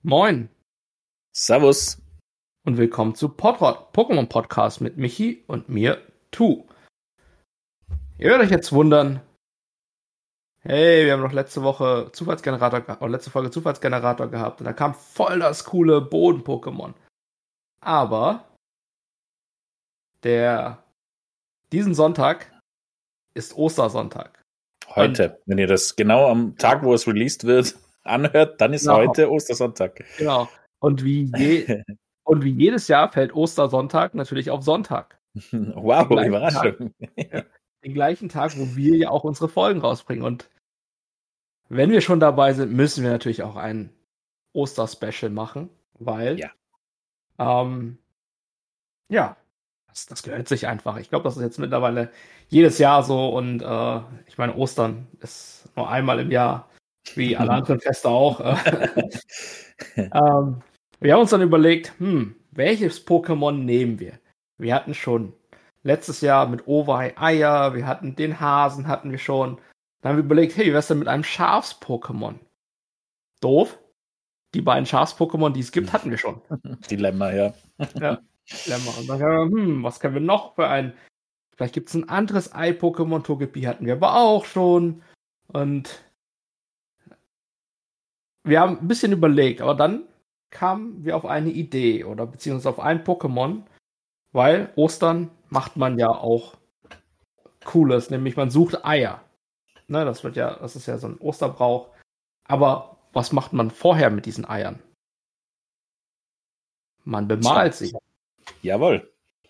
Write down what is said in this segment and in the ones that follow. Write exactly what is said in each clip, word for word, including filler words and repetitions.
Moin Servus. und willkommen zu Podrot, Pokémon Podcast mit Michi und mir, Tu. Ihr werdet euch jetzt wundern, hey, wir haben doch letzte Woche Zufallsgenerator gehabt, oder letzte Folge Zufallsgenerator gehabt und da kam voll das coole Boden-Pokémon. Aber der diesen Sonntag ist Ostersonntag. Heute, Und, wenn ihr das genau am Tag, wo es released wird, anhört, dann ist genau, heute Ostersonntag. Genau. Und wie, je, und wie jedes Jahr fällt Ostersonntag natürlich auf Sonntag. Wow, Den gleichen Überraschung. Ja, den gleichen Tag, wo wir ja auch unsere Folgen rausbringen. Und wenn wir schon dabei sind, müssen wir natürlich auch ein Oster-Special machen, weil Ja. ähm, ja, das, das gehört sich einfach. Ich glaube, das ist jetzt mittlerweile jedes Jahr so und äh, ich meine, Ostern ist nur einmal im Jahr, wie alle anderen Feste auch. ähm, wir haben uns dann überlegt, hm, welches Pokémon nehmen wir? Wir hatten schon letztes Jahr mit Owei Eier, wir hatten den Hasen, hatten wir schon. Dann haben wir überlegt, hey, wie wär's denn mit einem Schafs-Pokémon? Doof. Die beiden Schafs-Pokémon, die es gibt, hatten wir schon. Dilemma, ja. Ja, Dilemma. Und dann haben wir, hm, was können wir noch für ein... Vielleicht gibt es ein anderes Ei-Pokémon, Togepi hatten wir aber auch schon. Und wir haben ein bisschen überlegt, aber dann kamen wir auf eine Idee oder beziehungsweise auf ein Pokémon, weil Ostern macht man ja auch Cooles, nämlich man sucht Eier. Ne, das wird ja, das ist ja so ein Osterbrauch. Aber was macht man vorher mit diesen Eiern? Man bemalt sie. Jawohl.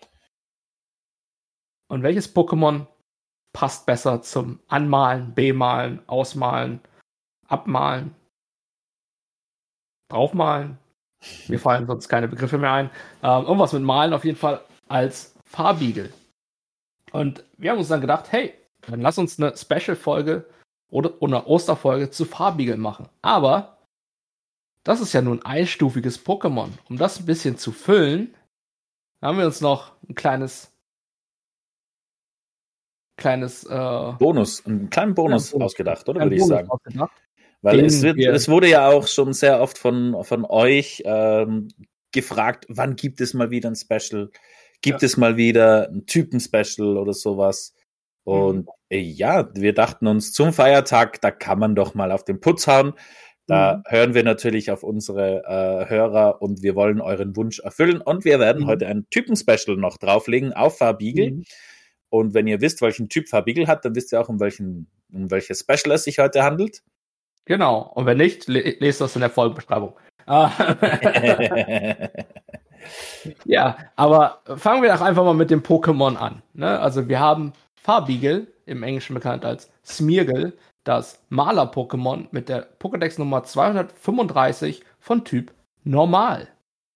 Und welches Pokémon passt besser zum Anmalen, Bemalen, Ausmalen, Abmalen, Draufmalen? Mir fallen sonst keine Begriffe mehr ein. Ähm, irgendwas mit Malen auf jeden Fall als Farbigel. Und wir haben uns dann gedacht, hey, dann lass uns eine Special-Folge oder eine Osterfolge zu Farbigel machen. Aber das ist ja nur ein einstufiges Pokémon. Um das ein bisschen zu füllen, haben wir uns noch ein kleines kleines äh, Bonus, einen kleinen Bonus ja, ausgedacht, oder einen würde ich Bonus sagen. ausgedacht. Weil Den es wird, wir- es wurde ja auch schon sehr oft von, von euch ähm, gefragt, wann gibt es mal wieder ein Special? Gibt Ja. es mal wieder ein Typen-Special oder sowas? Und Mhm. äh, ja, wir dachten uns zum Feiertag, da kann man doch mal auf den Putz hauen. Da Mhm. hören wir natürlich auf unsere äh, Hörer und wir wollen euren Wunsch erfüllen. Und wir werden Mhm. heute ein Typen-Special noch drauflegen auf Farbigel. Mhm. Und wenn ihr wisst, welchen Typ Farbigel hat, dann wisst ihr auch, um welchen, um welches Special es sich heute handelt. Genau. Und wenn nicht, le lest das in der Folgenbeschreibung. Ah. Ja, aber fangen wir doch einfach mal mit dem Pokémon an. Ne? Also wir haben Farbigel, im Englischen bekannt als Smeargle, das Maler-Pokémon mit der Pokédex Nummer zweihundertfünfunddreißig von Typ Normal.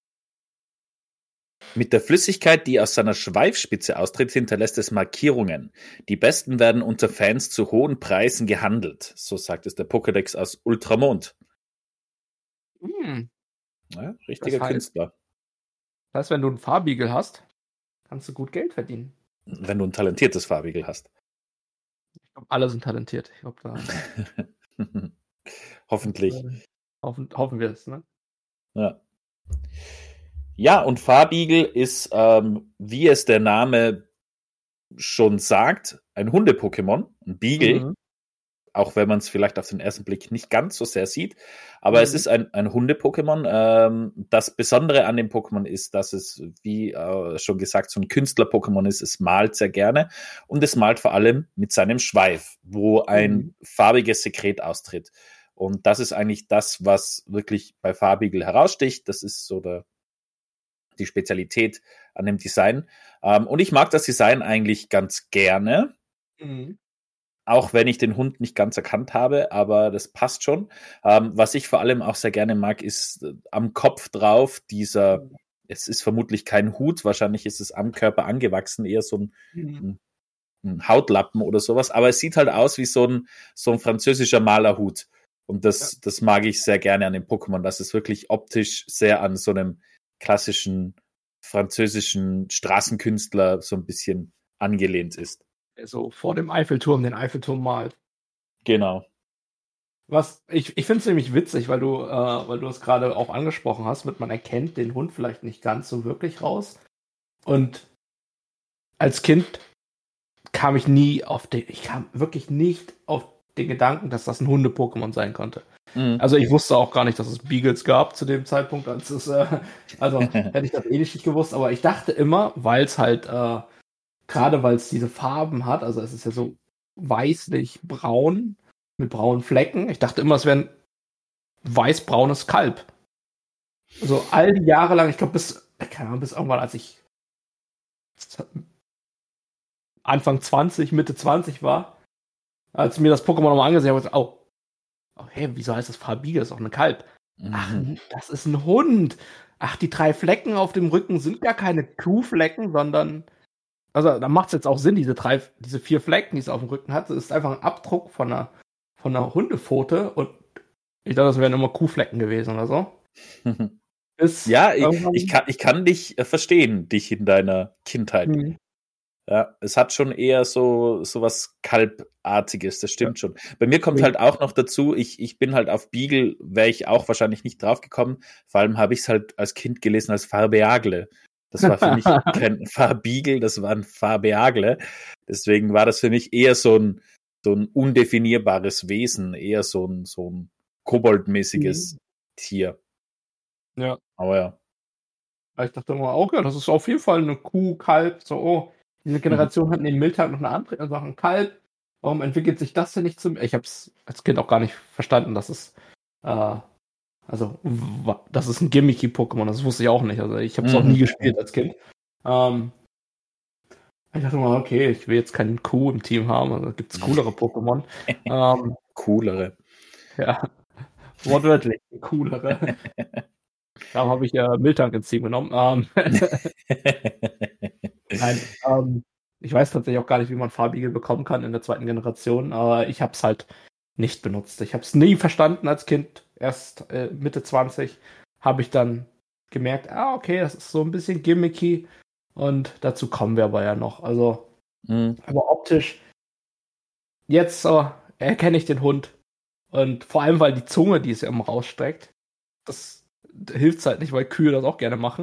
Mit der Flüssigkeit, die aus seiner Schweifspitze austritt, hinterlässt es Markierungen. Die besten werden unter Fans zu hohen Preisen gehandelt. So sagt es der Pokédex aus Ultramond. Hm. Ja, richtiger Das heißt- Künstler. Das heißt, wenn du einen Farbigel hast, kannst du gut Geld verdienen. Wenn du ein talentiertes Farbigel hast. Ich glaube, alle sind talentiert. Ich glaube, da Hoffentlich. äh, hoffen, hoffen wir es. Ne? Ja. Ja, und Farbigel ist, ähm, wie es der Name schon sagt, ein Hunde-Pokémon, ein Beagle. Mhm. Auch wenn man es vielleicht auf den ersten Blick nicht ganz so sehr sieht. Aber Mhm. es ist ein, ein Hunde-Pokémon. Ähm, das Besondere an dem Pokémon ist, dass es, wie äh, schon gesagt, so ein Künstler-Pokémon ist. Es malt sehr gerne und es malt vor allem mit seinem Schweif, wo ein Mhm. farbiges Sekret austritt. Und das ist eigentlich das, was wirklich bei Farbigel heraussticht. Das ist so der, die Spezialität an dem Design. Ähm, und ich mag das Design eigentlich ganz gerne. Mhm. Auch wenn ich den Hund nicht ganz erkannt habe, aber das passt schon. Ähm, was ich vor allem auch sehr gerne mag, ist äh, am Kopf drauf dieser, es ist vermutlich kein Hut, wahrscheinlich ist es am Körper angewachsen, eher so ein, Mhm. ein, ein Hautlappen oder sowas, aber es sieht halt aus wie so ein, so ein französischer Malerhut. Und das, ja. das mag ich sehr gerne an dem Pokémon, dass es wirklich optisch sehr an so einem klassischen französischen Straßenkünstler so ein bisschen angelehnt ist. So vor dem Eiffelturm den Eiffelturm malt. Genau. Was, ich ich finde es nämlich witzig, weil du, äh, weil du es gerade auch angesprochen hast, mit man erkennt den Hund vielleicht nicht ganz so wirklich raus. Und als Kind kam ich nie auf den, ich kam wirklich nicht auf den Gedanken, dass das ein Hunde-Pokémon sein konnte. Mhm. Also ich wusste auch gar nicht, dass es Beagles gab zu dem Zeitpunkt, als es, äh, also hätte ich das eh nicht gewusst, aber ich dachte immer, weil es halt, äh, gerade weil es diese Farben hat, also es ist ja so weißlich-braun mit braunen Flecken, ich dachte immer, es wäre ein weiß-braunes Kalb. Also all die Jahre lang, ich glaube bis, keine Ahnung, bis irgendwann, als ich Anfang zwanzig, Mitte zwanzig war, als ich mir das Pokémon nochmal angesehen habe, oh, okay, wieso heißt das Farbiger? Das ist doch ein Kalb. Ach, Mhm. das ist ein Hund. Ach, die drei Flecken auf dem Rücken sind gar keine Kuhflecken, sondern, also da macht es jetzt auch Sinn, diese drei, diese vier Flecken, die es auf dem Rücken hat, das ist einfach ein Abdruck von einer, von einer Hundepfote und ich dachte, das wären immer Kuhflecken gewesen oder so. Bis Ja, ich, irgendwann, ich, kann, ich kann dich äh, verstehen, dich in deiner Kindheit. hm, Ja, es hat schon eher so, so was Kalbartiges, das ja, stimmt schon. Bei mir kommt halt auch noch dazu, ich, ich bin halt auf Beagle, wäre ich auch wahrscheinlich nicht drauf gekommen. Vor allem habe ich es halt als Kind gelesen als Farbeagle. Das war für mich kein Farbeagle, das war ein Farbeagle. Deswegen war das für mich eher so ein, so ein undefinierbares Wesen, eher so ein, so ein koboldmäßiges hm, Tier. ja. Aber ja. Ich dachte immer auch, ja, das ist auf jeden Fall eine Kuh, Kalb, so, oh, diese Generation hat neben Miltag noch eine andere, also ein Kalb. Warum entwickelt sich das denn nicht zum. Ich habe es als Kind auch gar nicht verstanden, dass es, äh, also, wa- das ist ein Gimmicky-Pokémon, das wusste ich auch nicht. Also, ich habe es auch nie Mhm. gespielt als Kind. Ähm, ich dachte mal, okay, ich will jetzt keinen Kuh im Team haben, also gibt es coolere Pokémon. Ähm, Coolere. ja, wortwörtlich, coolere. Darum habe ich äh, Miltank ins Team genommen. Ähm, Nein, ähm, ich weiß tatsächlich auch gar nicht, wie man Farbigel bekommen kann in der zweiten Generation, aber ich habe es halt nicht benutzt. Ich habe es nie verstanden als Kind. Erst äh, Mitte zwanzig habe ich dann gemerkt, ah, okay, das ist so ein bisschen gimmicky und dazu kommen wir aber ja noch. Also, Mhm. aber optisch, jetzt so erkenne ich den Hund und vor allem, weil die Zunge, die es ja immer rausstreckt, das hilft halt nicht, weil Kühe das auch gerne machen.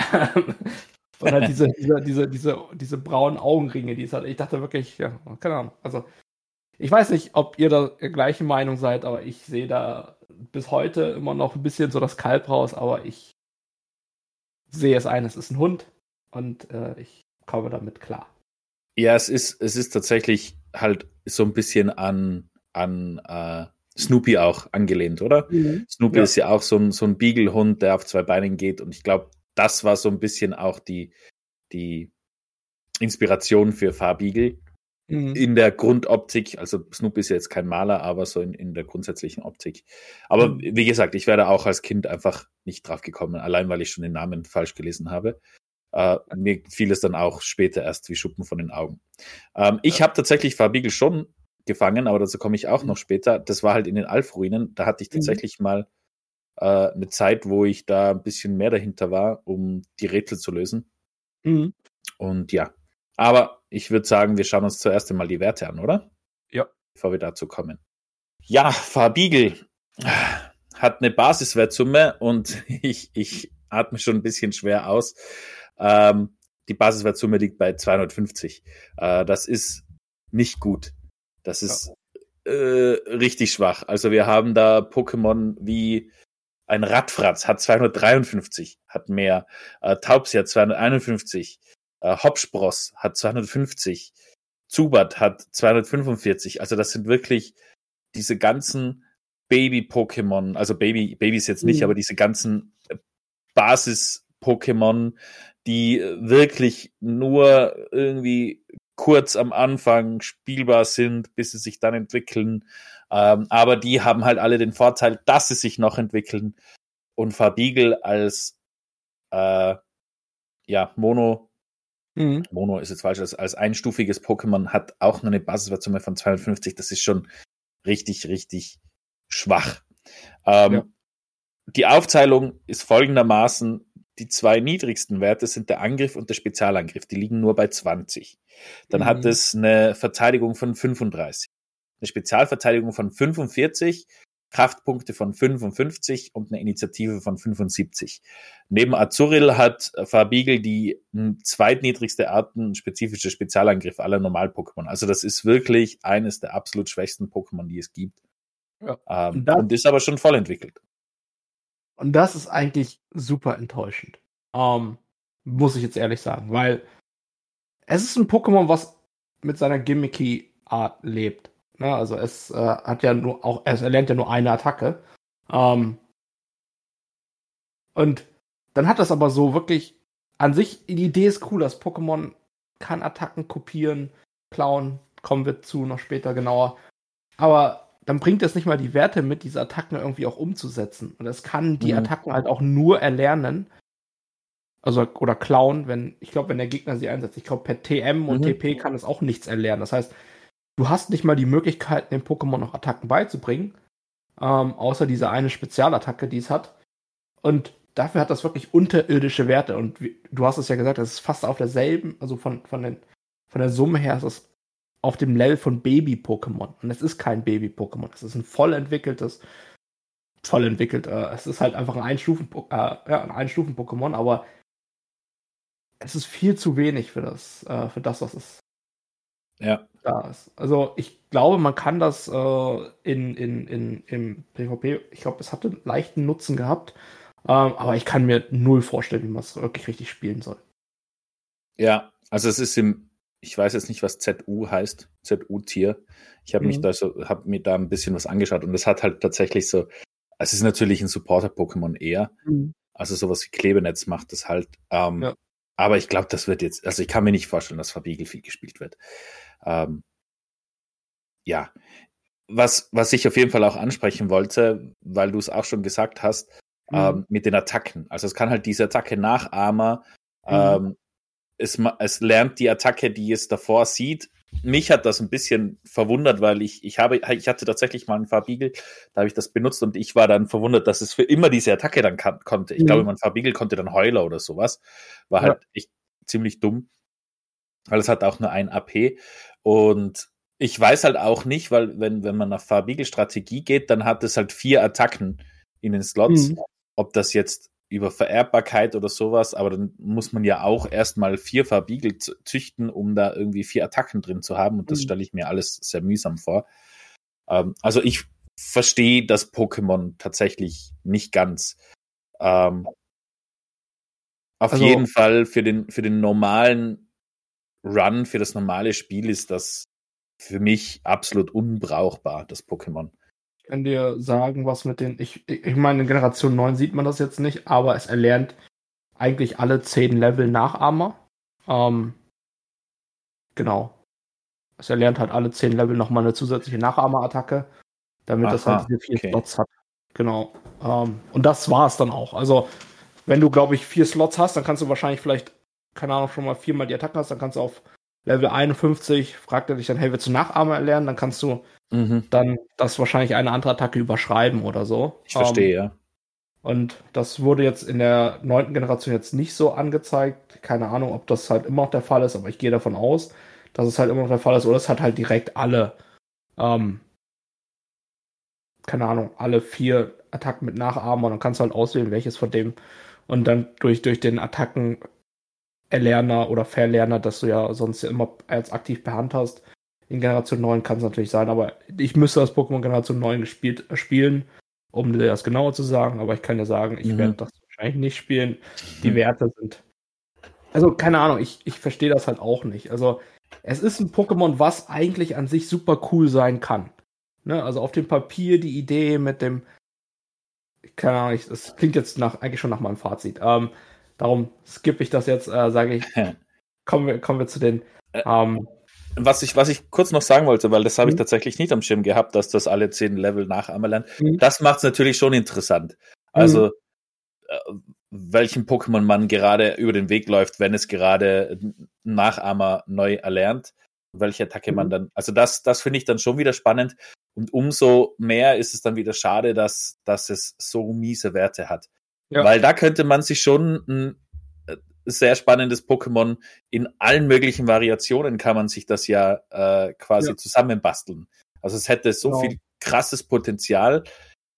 Und halt diese, diese, diese, diese, diese braunen Augenringe, die es hat. Ich dachte wirklich, ja, keine Ahnung. Also, ich weiß nicht, ob ihr da der gleichen Meinung seid, aber ich sehe da bis heute immer noch ein bisschen so das Kalb raus, aber ich sehe es ein, es ist ein Hund und äh, ich komme damit klar. Ja, es ist, es ist tatsächlich halt so ein bisschen an, an äh, Snoopy auch angelehnt, oder? Mhm. Snoopy Ja. ist ja auch so ein, so ein Beagle-Hund, der auf zwei Beinen geht. Und ich glaube, das war so ein bisschen auch die, die Inspiration für Farbeagle Mhm. in der Grundoptik. Also Snoopy ist ja jetzt kein Maler, aber so in, in der grundsätzlichen Optik. Aber Mhm. wie gesagt, ich wäre auch als Kind einfach nicht drauf gekommen, allein weil ich schon den Namen falsch gelesen habe. Äh, mir fiel es dann auch später erst wie Schuppen von den Augen. Ähm, ich Ja. habe tatsächlich Farbeagle schon gefangen, aber dazu komme ich auch Mhm. noch später. Das war halt in den Alf-Ruinen. Da hatte ich Mhm. tatsächlich mal äh, eine Zeit, wo ich da ein bisschen mehr dahinter war, um die Rätsel zu lösen. Mhm. Und ja, aber ich würde sagen, wir schauen uns zuerst einmal die Werte an, oder? Ja. Bevor wir dazu kommen. Ja, Farbeagle hat eine Basiswertsumme und ich, ich atme schon ein bisschen schwer aus. Ähm, die Basiswertsumme liegt bei zweihundertfünfzig. Äh, das ist nicht gut. Das Ja. ist äh, richtig schwach. Also wir haben da Pokémon wie ein Radfratz hat zweihundertdreiundfünfzig, hat mehr. Äh, Taubsi hat zweihunderteinundfünfzig. Äh, Hopspross hat zweihundertfünfzig. Zubat hat zweihundertfünfundvierzig. Also das sind wirklich diese ganzen Baby-Pokémon, also Baby, Babys jetzt nicht, Mhm. aber diese ganzen Basis-Pokémon, die wirklich nur irgendwie kurz am Anfang spielbar sind, bis sie sich dann entwickeln. Ähm, aber die haben halt alle den Vorteil, dass sie sich noch entwickeln. Und Farbeagle als äh, ja, Mono, Mhm. Mono ist jetzt falsch, als, als einstufiges Pokémon hat auch nur eine Basiswertsumme von zweihundertfünfzig. Das ist schon richtig, richtig schwach. Ähm, Ja. Die Aufteilung ist folgendermaßen: Die zwei niedrigsten Werte sind der Angriff und der Spezialangriff. Die liegen nur bei zwanzig. Dann Mhm. hat es eine Verteidigung von fünfunddreißig, eine Spezialverteidigung von fünfundvierzig Kraftpunkte von fünfundfünfzig und eine Initiative von fünfundsiebzig. Neben Azurill hat Farbeagle die zweitniedrigste artenspezifische Spezialangriff aller Normal-Pokémon. Also das ist wirklich eines der absolut schwächsten Pokémon, die es gibt. Ja. Ähm, Und das- und ist aber schon voll entwickelt. Und das ist eigentlich super enttäuschend. Ähm, muss ich jetzt ehrlich sagen, weil es ist ein Pokémon, was mit seiner gimmicky Art lebt. Ne? Also es äh, hat ja nur auch, es erlernt ja nur eine Attacke. Ähm, und dann hat das aber so wirklich an sich, die Idee ist cool, das Pokémon kann Attacken kopieren, klauen, kommen wir zu noch später genauer. Aber dann bringt es nicht mal die Werte mit, diese Attacken irgendwie auch umzusetzen. Und es kann die Mhm. Attacken halt auch nur erlernen, also oder klauen, wenn, ich glaube, wenn der Gegner sie einsetzt. Ich glaube, per T M und Mhm. T P kann es auch nichts erlernen. Das heißt, du hast nicht mal die Möglichkeit, dem Pokémon noch Attacken beizubringen, ähm, außer diese eine Spezialattacke, die es hat. Und dafür hat das wirklich unterirdische Werte. Und wie, du hast es ja gesagt, das ist fast auf derselben, also von, von, den, von der Summe her ist es auf dem Level von Baby-Pokémon. Und es ist kein Baby-Pokémon. Es ist ein voll entwickeltes, voll entwickelt. Äh, es ist halt einfach ein Einstufen, äh, ja, ein Einstufen-Pokémon, aber es ist viel zu wenig für das, äh, für das, was es Ja. da ist. Also ich glaube, man kann das äh, in, in, in, im PvP, ich glaube, es hatte einen leichten Nutzen gehabt, ähm, aber ich kann mir null vorstellen, wie man es wirklich richtig spielen soll. Ja, also es ist im, ich weiß jetzt nicht, was Z U heißt, Z U-Tier. Ich habe mich Mhm. da so, habe mir da ein bisschen was angeschaut und es hat halt tatsächlich so, es ist natürlich ein Supporter-Pokémon eher, Mhm. also sowas wie Klebenetz macht das halt. Ähm, Ja. Aber ich glaube, das wird jetzt, also ich kann mir nicht vorstellen, dass Farbeagle viel gespielt wird. Ähm, ja, was, was ich auf jeden Fall auch ansprechen wollte, weil du es auch schon gesagt hast, Mhm. ähm, mit den Attacken. Also es kann halt diese Attacke nachahmen. Mhm. Ähm, es, ma- es lernt die Attacke, die es davor sieht. Mich hat das ein bisschen verwundert, weil ich, ich habe, ich hatte tatsächlich mal einen Farbeagle, da habe ich das benutzt und ich war dann verwundert, dass es für immer diese Attacke dann kann, konnte. Ich Mhm. glaube, mein Farbeagle konnte dann Heuler oder sowas. War Ja. halt echt ziemlich dumm, weil es hat auch nur ein A P. Und ich weiß halt auch nicht, weil wenn, wenn man nach Farbeagle-Strategie geht, dann hat es halt vier Attacken in den Slots. Mhm. Ob das jetzt über Vererbbarkeit oder sowas, aber dann muss man ja auch erstmal vier Farbeagle z- züchten, um da irgendwie vier Attacken drin zu haben. Und das Mhm. stelle ich mir alles sehr mühsam vor. Ähm, also ich verstehe das Pokémon tatsächlich nicht ganz. Ähm, auf Also- jeden Fall für den, für den normalen Run, für das normale Spiel ist das für mich absolut unbrauchbar, das Pokémon. Ich kann dir sagen, was mit den, ich, ich meine, in Generation neun sieht man das jetzt nicht, aber es erlernt eigentlich alle zehn Level Nachahmer. Ähm, genau. Es erlernt halt alle zehn Level nochmal eine zusätzliche Nachahmer-Attacke, damit das Aha, halt diese vier okay. Slots hat. Genau. Ähm, und das war es dann auch. Also, wenn du, glaube ich, vier Slots hast, dann kannst du wahrscheinlich vielleicht, keine Ahnung, schon mal viermal die Attacken hast, dann kannst du auf Level einundfünfzig, fragt er dich dann, hey, willst du Nachahmer erlernen? Dann kannst du Mhm, dann das wahrscheinlich eine andere Attacke überschreiben oder so. ich verstehe, Ähm, ja. Und das wurde jetzt in der neunten Generation jetzt nicht so angezeigt. Keine Ahnung, ob das halt immer noch der Fall ist, aber ich gehe davon aus, dass es halt immer noch der Fall ist. Oder es hat halt direkt alle, ähm, keine Ahnung, alle vier Attacken mit Nachahmen und dann kannst du halt auswählen, welches von dem. Und dann durch, durch den Attacken-Erlerner oder Verlerner, dass du ja sonst ja immer als aktiv per Hand hast. In Generation neun kann es natürlich sein, aber ich müsste das Pokémon Generation neun gespielt, äh, spielen, um dir das genauer zu sagen, aber ich kann dir sagen, ich Mhm. werde das wahrscheinlich nicht spielen. Die Mhm. Werte sind. Also, keine Ahnung, ich, ich verstehe das halt auch nicht. Also, es ist ein Pokémon, was eigentlich an sich super cool sein kann. Ne? Also auf dem Papier die Idee mit dem. Keine Ahnung, ich, das klingt jetzt nach, eigentlich schon nach meinem Fazit. Ähm, darum skippe ich das jetzt, äh, sage ich. Kommen wir, kommen wir zu den. Ähm, Was ich, was ich kurz noch sagen wollte, weil das habe ich Mhm. tatsächlich nicht am Schirm gehabt, dass das alle zehn Level nachahmen lernt. Mhm. Das macht es natürlich schon interessant. Also, äh, welchen Pokémon man gerade über den Weg läuft, wenn es gerade einen Nachahmer neu erlernt, welche Attacke man Mhm. dann, also das, das finde ich dann schon wieder spannend. Und umso mehr ist es dann wieder schade, dass, dass es so miese Werte hat. Ja. Weil da könnte man sich schon ein äh, sehr spannendes Pokémon in allen möglichen Variationen kann man sich das ja äh, quasi Ja. zusammenbasteln. Also es hätte so Genau. viel krasses Potenzial.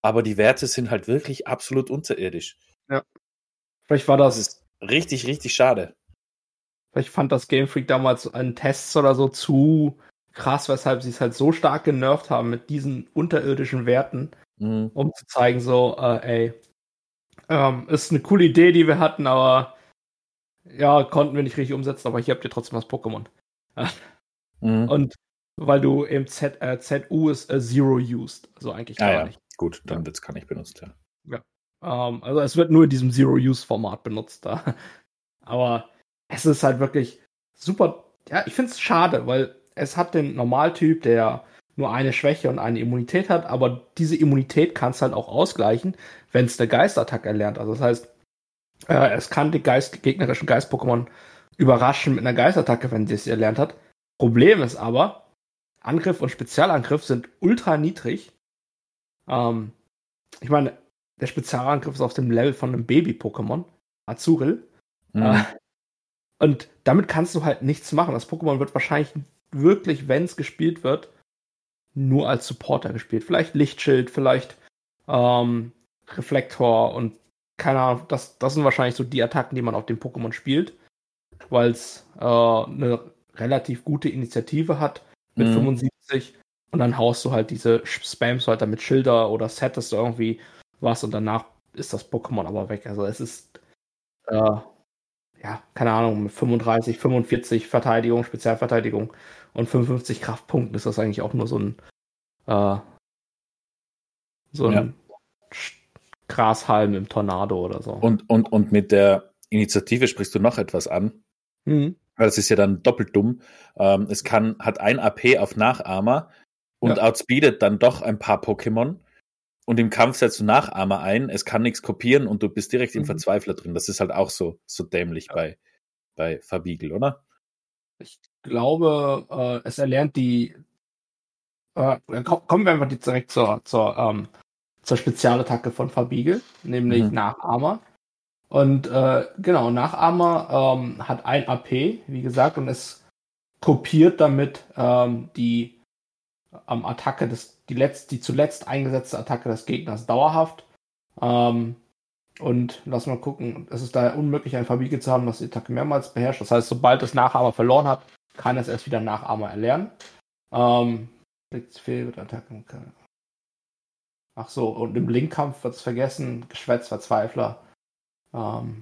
aber die Werte sind halt wirklich absolut unterirdisch. Ja. Vielleicht war das, Das ist richtig, richtig schade. vielleicht fand das Game Freak damals an Tests oder so zu krass, weshalb sie es halt so stark genervt haben mit diesen unterirdischen Werten, Mhm. um zu zeigen, so, äh, ey, ähm, ist eine coole Idee, die wir hatten, aber ja, konnten wir nicht richtig umsetzen, aber hier habt ihr trotzdem das Pokémon. Mhm. Und weil du eben Z, äh, Z U ist äh, Zero used, also eigentlich Ah gar ja, nicht. gut, dann wird's gar nicht benutzt, ja. Ähm, also es wird nur in diesem Zero-Use-Format benutzt da. Aber es ist halt wirklich super. Ja, ich finde es schade, weil es hat den Normaltyp, der nur eine Schwäche und eine Immunität hat, aber diese Immunität kannst halt auch ausgleichen, wenn es eine Geistattacke erlernt. Also das heißt, äh, es kann die Geist, gegnerischen Geist-Pokémon überraschen mit einer Geistattacke, wenn sie es erlernt hat. Problem ist aber, Angriff und Spezialangriff sind ultra niedrig. Ähm, ich meine, der Spezialangriff ist auf dem Level von einem Baby-Pokémon, Azuril. Mhm. Äh, und damit kannst du halt nichts machen. Das Pokémon wird wahrscheinlich wirklich, wenn es gespielt wird, nur als Supporter gespielt. Vielleicht Lichtschild, vielleicht ähm, Reflektor und keine Ahnung. Das, das sind wahrscheinlich so die Attacken, die man auf dem Pokémon spielt, weil es äh, eine relativ gute Initiative hat mit Mhm. fünfundsiebzig. Und dann haust du halt diese Spams halt damit Schilder oder settest du irgendwie was und danach ist das Pokémon aber weg. Also es ist, äh, ja, keine Ahnung, mit fünfunddreißig, fünfundvierzig Verteidigung, Spezialverteidigung und fünfundfünfzig Kraftpunkten ist das eigentlich auch nur so ein, äh, so Ja. ein Sch- Grashalm im Tornado oder so. Und, und, und mit der Initiative sprichst du noch etwas an. Mhm. Weil das ist ja dann doppelt dumm. Ähm, es kann, hat ein A P auf Nachahmer und Ja. outspeedet dann doch ein paar Pokémon. Und im Kampf setzt du Nachahmer ein, es kann nichts kopieren und du bist direkt im Mhm. Verzweifler drin. Das ist halt auch so, so dämlich Ja. bei, bei Verbiegel, oder? Ich glaube, äh, es erlernt die. Äh, komm- kommen wir einfach direkt zur, zur, ähm, zur Spezialattacke von Fabiegel, nämlich Mhm. Nachahmer. Und äh, genau, Nachahmer ähm, hat ein A P, wie gesagt, und es kopiert damit ähm, die ähm, Attacke des, die, letzt, die zuletzt eingesetzte Attacke des Gegners dauerhaft. Ähm, und lass mal gucken, es ist daher unmöglich, ein Fabiegel zu haben, das die Attacke mehrmals beherrscht. Das heißt, sobald es Nachahmer verloren hat, kann es erst wieder Nachahmer erlernen. Ähm, Attacken. Ach so, und im Linkkampf wird es vergessen, Geschwätz, Verzweifler. Ähm,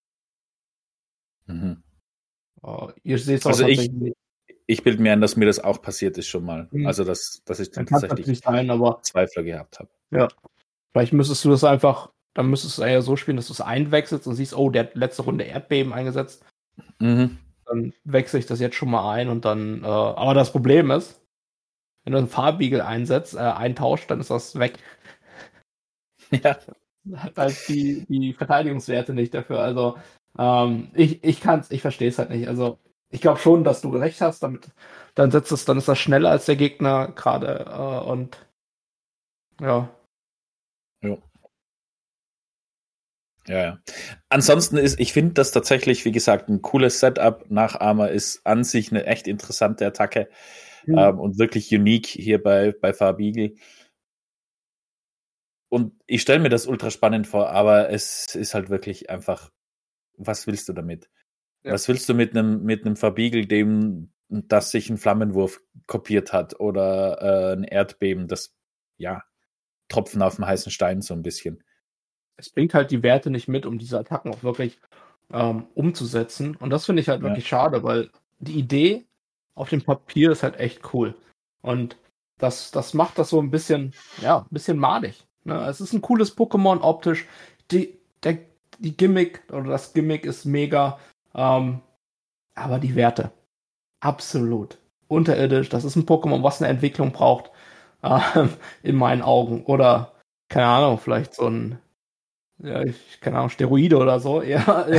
Mhm. äh, ihr seht es Also auch ich- tatsächlich nicht. Ich bilde mir ein, dass mir das auch passiert ist schon mal. Mhm. Also, dass, dass ich dann Dann kann es tatsächlich natürlich sein, aber Zweifler gehabt habe. ja. Vielleicht müsstest du das einfach, dann müsstest du es eher so spielen, dass du es einwechselst und siehst, oh, der hat letzte Runde Erdbeben eingesetzt. Mhm. Dann wechsle ich das jetzt schon mal ein und dann, äh, aber das Problem ist, wenn du einen Farbiegel einsetzt, äh, eintauscht, dann ist das weg. Ja. Hat halt die, die Verteidigungswerte nicht dafür. Also, ähm, ich, ich kann's, ich verstehe es halt nicht. Also, ich glaube schon, dass du recht hast, damit, dann setzt es, dann ist das schneller als der Gegner gerade, äh, und ja. Ja. Ja, ja. Ansonsten ist, ich finde das tatsächlich, wie gesagt, ein cooles Setup. Nachahmer ist an sich eine echt interessante Attacke Mhm. ähm, und wirklich unique hier bei, bei Farbiegel. Und ich stelle mir das ultra spannend vor, aber es ist halt wirklich einfach, was willst du damit? Ja. Was willst du mit einem mit einem Verbiegel, dem das sich ein Flammenwurf kopiert hat oder äh, ein Erdbeben, das ja Tropfen auf dem heißen Stein so ein bisschen. Es bringt halt die Werte nicht mit, um diese Attacken auch wirklich ähm, umzusetzen. Und das finde ich halt Ja. wirklich schade, weil die Idee auf dem Papier ist halt echt cool. Und das, das macht das so ein bisschen, ja, ein bisschen madig. Ne? Es ist ein cooles Pokémon optisch. Die, der, die Gimmick oder das Gimmick ist mega. Ähm, aber die Werte, absolut unterirdisch. Das ist ein Pokémon, was eine Entwicklung braucht. Ähm, in meinen Augen. Oder, keine Ahnung, vielleicht so ein ja, ich, keine Ahnung, Steroide oder so. Ja,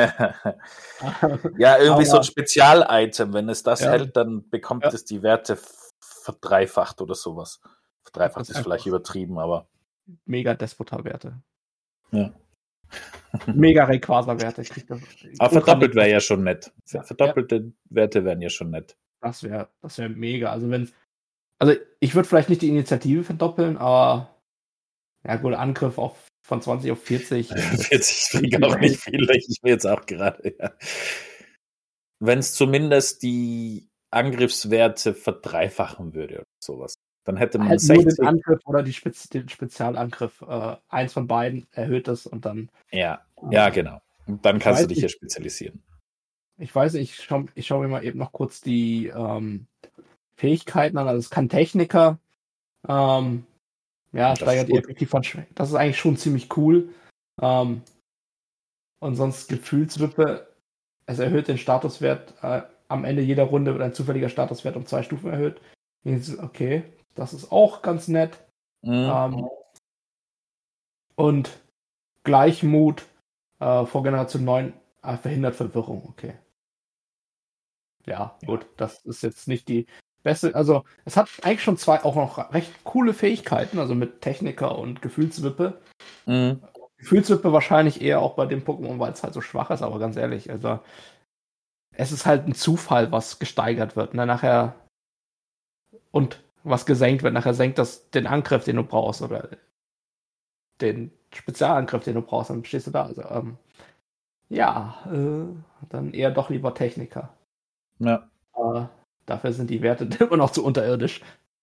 Ja, irgendwie Aber- so ein Spezial-Item. Wenn es das Ja. hält, dann bekommt Ja. es die Werte verdreifacht oder sowas. Verdreifacht Das ist ist vielleicht einfach- übertrieben, aber mega Despota-Werte. ja. Mega Rayquaza-Werte. kriegt das- Aber verdoppelt wäre ja schon nett. Ja. Verdoppelte Werte wären ja schon nett. Das wäre das wär mega. Also, wenn also ich würde vielleicht nicht die Initiative verdoppeln, aber Ja gut, Angriff auf, von zwanzig auf vierzig. vierzig bringt auch nicht viel, ich mir jetzt auch gerade, ja. Wenn es zumindest die Angriffswerte verdreifachen würde oder sowas, dann hätte man halt sechzig. Nur den Angriff oder die Spez den Spezialangriff. Äh, eins von beiden erhöht es und dann. Ja, ja, genau. Und dann kannst du dich nicht, ja spezialisieren. Ich weiß nicht, ich schaue ich schau mir mal eben noch kurz die ähm, Fähigkeiten an. Also es kann Techniker. Ähm, ja, das steigert die effektiv von Schwäche. Das ist eigentlich schon ziemlich cool. Ähm, und sonst Gefühlswippe. Es erhöht den Statuswert. Äh, am Ende jeder Runde wird ein zufälliger Statuswert um zwei Stufen erhöht. Okay, das ist auch ganz nett. Mhm. Ähm, und Gleichmut äh, vor Generation neun äh, verhindert Verwirrung. Okay. Ja, Ja. gut, das ist jetzt nicht die beste. Also, es hat eigentlich schon zwei auch noch recht coole Fähigkeiten, also mit Techniker und Gefühlswippe. Mhm. Gefühlswippe wahrscheinlich eher auch bei dem Pokémon, weil es halt so schwach ist, aber ganz ehrlich, also es ist halt ein Zufall, was gesteigert wird. Ne? Nachher und was gesenkt wird, nachher senkt das den Angriff, den du brauchst, oder den Spezialangriff, den du brauchst, dann stehst du da. Also, ähm, ja, äh, dann eher doch lieber Techniker. Ja. Aber dafür sind die Werte immer noch zu unterirdisch.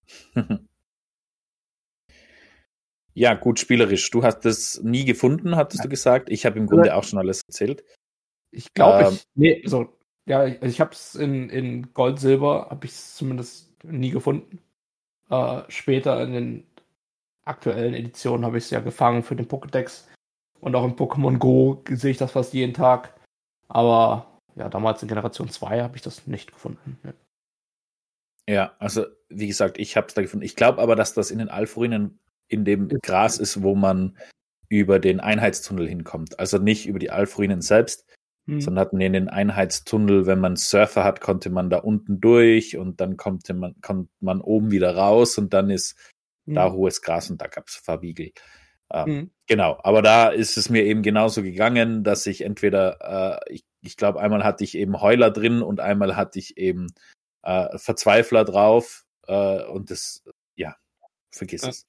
Ja, gut spielerisch. Du hast es nie gefunden, hattest ja. du gesagt. Ich habe im Grunde auch schon alles erzählt. Ich glaube, ähm, ich. Nee, so. Ja, ich, ich habe es in, in Gold, Silber, habe ich es zumindest nie gefunden. Äh, später in den aktuellen Editionen habe ich es ja gefangen für den Pokédex. Und auch in Pokémon Go sehe ich das fast jeden Tag. Aber ja, damals in Generation zwei habe ich das nicht gefunden. Ja, ja, also wie gesagt, ich habe es da gefunden. Ich glaube aber, dass das in den Alpha-Ruinen in dem Gras ist, wo man über den Einheitstunnel hinkommt. Also nicht über die Alpha-Ruinen selbst, hm. sondern hatten in den Einheitstunnel, wenn man Surfer hat, konnte man da unten durch und dann kommt man, kommt man oben wieder raus und dann ist hm. da hohes Gras und da gab es Verwiegel. Ähm, hm. Genau, aber da ist es mir eben genauso gegangen, dass ich entweder, äh, ich, ich glaube, einmal hatte ich eben Heuler drin und einmal hatte ich eben äh, Verzweifler drauf äh, und das, ja, vergiss ja. es.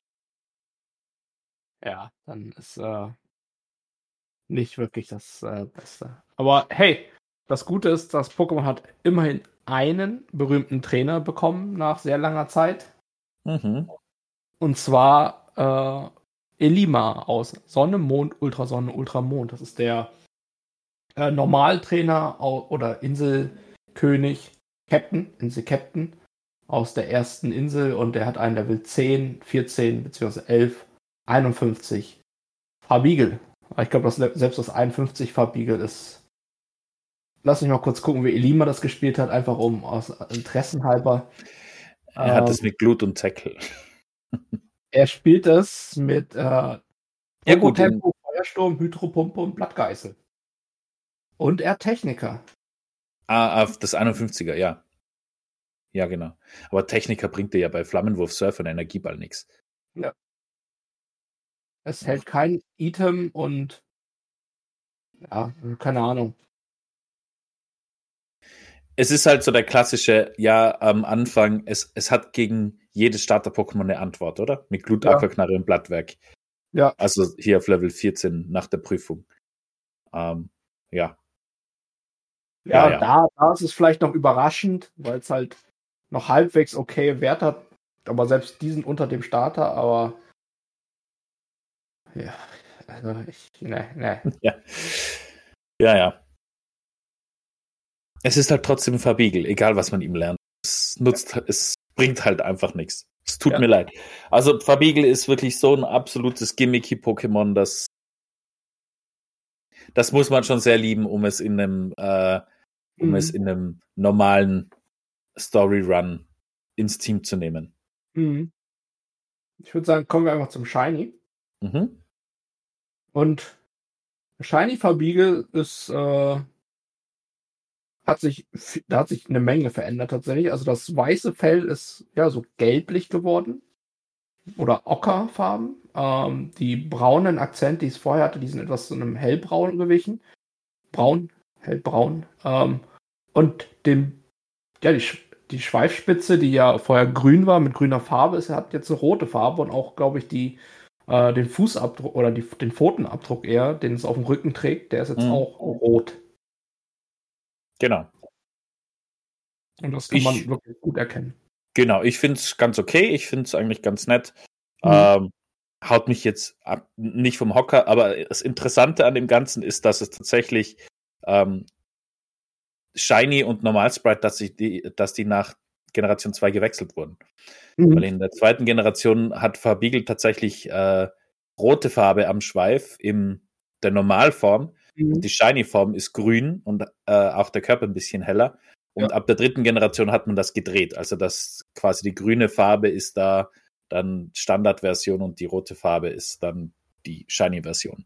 Ja, dann ist äh, nicht wirklich das äh, Beste. Aber hey, das Gute ist, das Pokémon hat immerhin einen berühmten Trainer bekommen nach sehr langer Zeit. Mhm. Und zwar äh, Elima aus Sonne, Mond, Ultrasonne, Ultramond. Das ist der äh, Normaltrainer oder Inselkönig, Captain, Insel-Captain aus der ersten Insel und der hat ein Level zehn, vierzehn bzw. elf, einundfünfzig Farbiegel. Ich glaube, dass selbst das einundfünfzig Farbiegel ist. Lass mich mal kurz gucken, wie Elima das gespielt hat, einfach um aus Interessen halber. Er ähm, hat es mit Glut und Tackle. Er spielt es mit äh, ja, gut, Tempo, Feuersturm, Hydropumpe und Blattgeißel. Und er Techniker. Ah, auf das einundfünfziger, ja. Ja, genau. Aber Techniker bringt dir ja bei Flammenwurf Surfer und Energieball nichts. Ja. Es hält kein Item und ja, keine Ahnung. Es ist halt so der klassische, ja, am Anfang, es, es hat gegen jedes Starter-Pokémon eine Antwort, oder? Mit Glut, ja. Aquaknarre und Blattwerk. Ja. Also hier auf Level vierzehn nach der Prüfung. Ähm, ja. Ja, ja, ja. Da, da ist es vielleicht noch überraschend, weil es halt noch halbwegs okay Wert hat, aber selbst die sind unter dem Starter, aber ja, also ich, ne, ne. Ja. Ja, ja. Es ist halt trotzdem ein Verbiegel, egal was man ihm lernt. Es nutzt, es bringt halt einfach nichts. Es tut ja. mir leid. Also Verbiegel ist wirklich so ein absolutes Gimmicky-Pokémon, das das muss man schon sehr lieben, um es in einem äh, um mhm. es in einem normalen Story-Run ins Team zu nehmen. Mhm. Ich würde sagen, kommen wir einfach zum Shiny. Mhm. Und Shiny Verbiegel ist äh, hat sich da hat sich eine Menge verändert tatsächlich. Also das weiße Fell ist ja so gelblich geworden oder ockerfarben. Ähm, die braunen Akzente, die es vorher hatte, die sind etwas zu einem hellbraun gewichen. Braun, hellbraun. Ähm, und dem, ja, die, die Schweifspitze, die ja vorher grün war, mit grüner Farbe, ist, hat jetzt eine rote Farbe und auch, glaube ich, die äh, den Fußabdruck oder die, den Pfotenabdruck eher, den es auf dem Rücken trägt, der ist jetzt Mhm. auch rot. Genau. Und das kann Ich- man wirklich gut erkennen. Genau, ich finde es ganz okay. Ich finde es eigentlich ganz nett. Mhm. Ähm, haut mich jetzt ab, nicht vom Hocker, aber das Interessante an dem Ganzen ist, dass es tatsächlich ähm, Shiny und Normal Sprite, dass, sie die, dass die nach Generation zwei gewechselt wurden. Mhm. Weil in der zweiten Generation hat Farbigel tatsächlich äh, rote Farbe am Schweif in der Normalform Mhm. und die Shiny-Form ist grün und äh, auch der Körper ein bisschen heller. Und Ja. ab der dritten Generation hat man das gedreht. Also das quasi die grüne Farbe ist da dann Standardversion und die rote Farbe ist dann die Shiny-Version.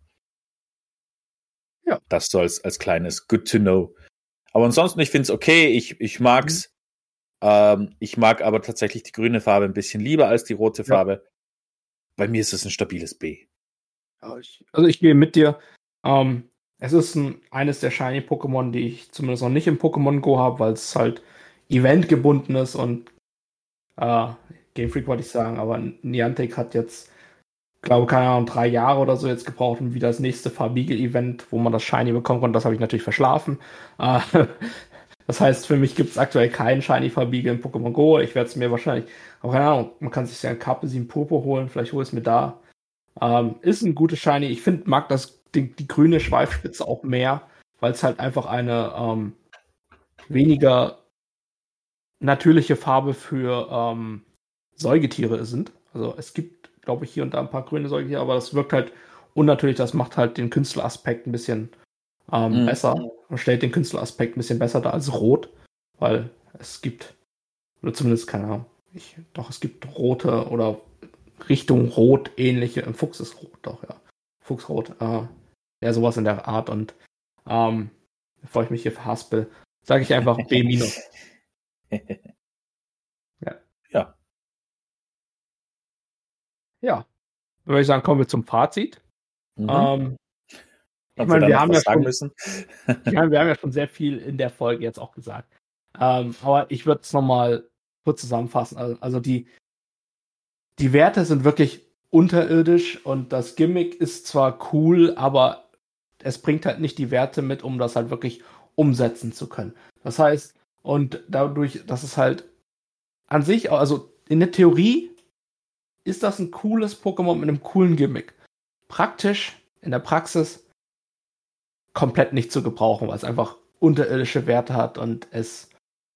Ja. Das soll es als kleines Good to Know. Aber ansonsten, ich finde es okay. Ich, ich mag's. Mhm. Ähm, ich mag aber tatsächlich die grüne Farbe ein bisschen lieber als die rote Ja. Farbe. Bei mir ist es ein stabiles B. Ja, ich, also ich gehe mit dir. Ähm, es ist ein, eines der Shiny-Pokémon, die ich zumindest noch nicht im Pokémon Go habe, weil es halt eventgebunden ist und äh, Game Freak wollte ich sagen, aber Niantic hat jetzt, glaube keine Ahnung, drei Jahre oder so jetzt gebraucht, um wieder das nächste Farbigel-Event, wo man das Shiny bekommen konnte. Das habe ich natürlich verschlafen. Äh, das heißt, für mich gibt es aktuell keinen Shiny Farbigel in Pokémon Go. Ich werde es mir wahrscheinlich, aber keine Ahnung, man kann sich ja ein Carpesin Purpur holen, vielleicht hole ich es mir da. Ähm, ist ein gutes Shiny. Ich finde, mag das die, die grüne Schweifspitze auch mehr, weil es halt einfach eine ähm, weniger natürliche Farbe für ähm, Säugetiere sind. Also es gibt, glaube ich, hier und da ein paar grüne Säugetiere, aber das wirkt halt unnatürlich. Das macht halt den Künstleraspekt ein bisschen ähm, Mhm. besser. Und stellt den Künstleraspekt ein bisschen besser dar als rot, weil es gibt, oder zumindest, keine Ahnung, ich, doch, es gibt rote oder Richtung Rot ähnliche, im Fuchs ist rot, doch, ja. Fuchsrot, äh, ja, sowas in der Art. Und ähm, bevor ich mich hier verhaspel, sage ich einfach B minus. Ja. Ja. Ja. Dann würde ich sagen, kommen wir zum Fazit. Mhm. Ähm, ich Ob meine, wir, wir da haben noch ja was sagen schon, müssen. ich meine, wir haben ja schon sehr viel in der Folge jetzt auch gesagt. Ähm, aber ich würde es nochmal kurz zusammenfassen. Also, also die, die Werte sind wirklich unterirdisch und das Gimmick ist zwar cool, aber es bringt halt nicht die Werte mit, um das halt wirklich umsetzen zu können. Das heißt, und dadurch, dass es halt an sich, also in der Theorie ist das ein cooles Pokémon mit einem coolen Gimmick. Praktisch, in der Praxis, komplett nicht zu gebrauchen, weil es einfach unterirdische Werte hat und es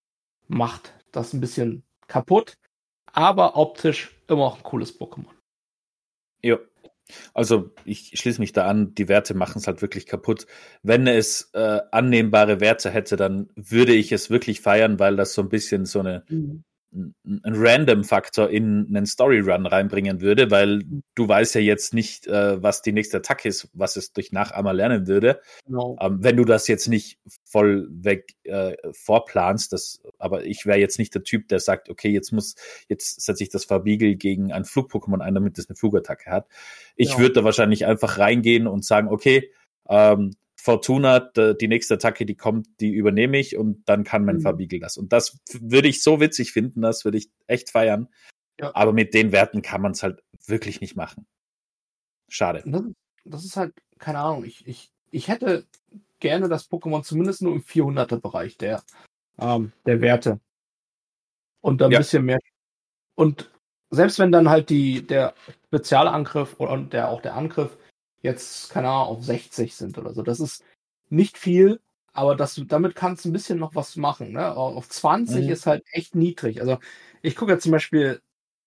macht das ein bisschen kaputt, aber optisch immer auch ein cooles Pokémon. Ja. Also ich schließe mich da an, die Werte machen es halt wirklich kaputt. Wenn es äh, annehmbare Werte hätte, dann würde ich es wirklich feiern, weil das so ein bisschen so eine Mhm. ein Random-Faktor in einen Story-Run reinbringen würde, weil du weißt ja jetzt nicht, äh, was die nächste Attacke ist, was es durch Nachahmer lernen würde. Genau. Ähm, wenn du das jetzt nicht voll weg äh, vorplanst, das, aber ich wäre jetzt nicht der Typ, der sagt, okay, jetzt muss, jetzt setze ich das Farbigel gegen ein Flug-Pokémon ein, damit es eine Flugattacke hat. Ich Ja. würde da wahrscheinlich einfach reingehen und sagen, okay, ähm, Fortuna, die nächste Attacke, die kommt, die übernehme ich und dann kann mein Mhm. Farbigel das. Und das würde ich so witzig finden, das würde ich echt feiern. Ja. Aber mit den Werten kann man es halt wirklich nicht machen. Schade. Das, das ist halt, keine Ahnung, ich, ich, ich hätte gerne das Pokémon zumindest nur im vierhunderter-Bereich der, ähm, der Werte. Und dann ein Ja. bisschen mehr. Und selbst wenn dann halt die, der Spezialangriff oder und der, auch der Angriff jetzt, keine Ahnung, auf sechzig sind oder so, das ist nicht viel, aber das, damit kannst du ein bisschen noch was machen. Ne? Auf zwanzig Mhm. ist halt echt niedrig. Also ich gucke jetzt zum Beispiel,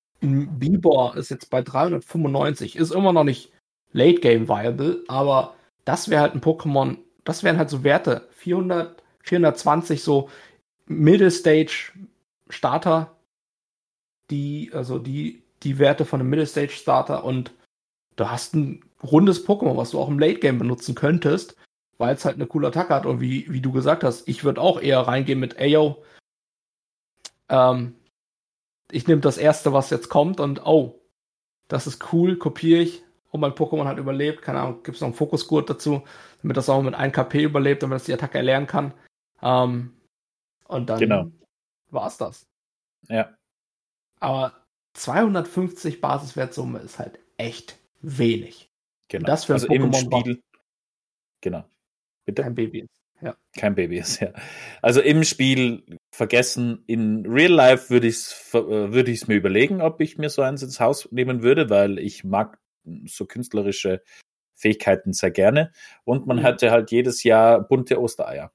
Bibor ist jetzt bei dreihundertfünfundneunzig, ist immer noch nicht Late Game viable, aber das wäre halt ein Pokémon, das wären halt so Werte, vierhundert, vierhundertzwanzig, so Middle Stage Starter, die, also die, die Werte von einem Middle Stage Starter und du hast ein rundes Pokémon, was du auch im Late Game benutzen könntest, weil es halt eine coole Attacke hat und wie, wie du gesagt hast, ich würde auch eher reingehen mit Ayo, ähm, ich nehme das erste, was jetzt kommt und oh, das ist cool, kopiere ich und mein Pokémon hat überlebt, keine Ahnung, gibt es noch einen Fokusgurt dazu, damit das auch mit einem K P überlebt, damit es die Attacke erlernen kann. Ähm, und dann Genau. war's das. Ja. Aber zweihundertfünfzig Basiswertsumme ist halt echt wenig. Genau. Das für ein also im Pokémon Spiel. Genau. Bitte? Kein Baby ist. Ja. Kein Baby ist, ja. Also im Spiel vergessen. In Real Life würde ich es würde ich's mir überlegen, ob ich mir so eins ins Haus nehmen würde, weil ich mag so künstlerische Fähigkeiten sehr gerne. Und man Mhm. hatte halt jedes Jahr bunte Ostereier.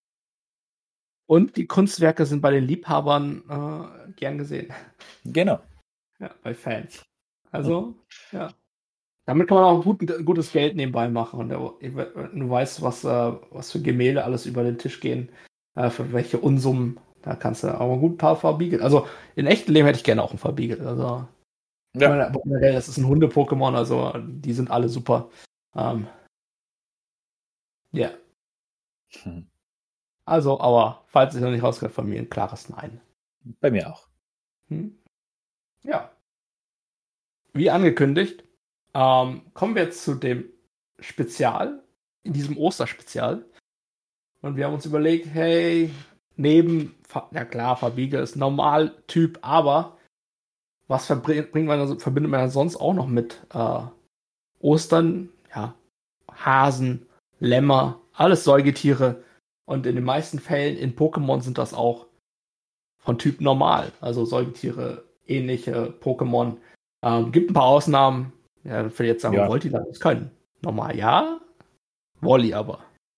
Und die Kunstwerke sind bei den Liebhabern äh, gern gesehen. Genau. Ja, bei Fans. Also, ja. Damit kann man auch gut, gutes Geld nebenbei machen. Und du weißt, was, äh, was für Gemälde alles über den Tisch gehen, äh, für welche Unsummen. Da kannst du auch gut ein paar Verbiegel. Also in echtem Leben hätte ich gerne auch ein Verbiegel. Also, Ja. meine, aber generell, das ist ein Hunde-Pokémon, also die sind alle super. Ähm, ja. Hm. Also, aber falls ich noch nicht rausgehört, von mir ein klares Nein. Bei mir auch. Hm. Ja. Wie angekündigt, ähm, kommen wir jetzt zu dem Spezial, in diesem Osterspezial. Und wir haben uns überlegt, hey, neben, ja klar, Verbiege ist Normaltyp, aber was verbringt man, verbindet man sonst auch noch mit äh, Ostern? Ja, Hasen, Lämmer, alles Säugetiere. Und in den meisten Fällen in Pokémon sind das auch von Typ Normal, also Säugetiere, ähnliche Pokémon. Ähm, gibt ein paar Ausnahmen. Ja, ich will jetzt sagen, Ja. Voltilan ist kein Normal, ja. Wolli aber.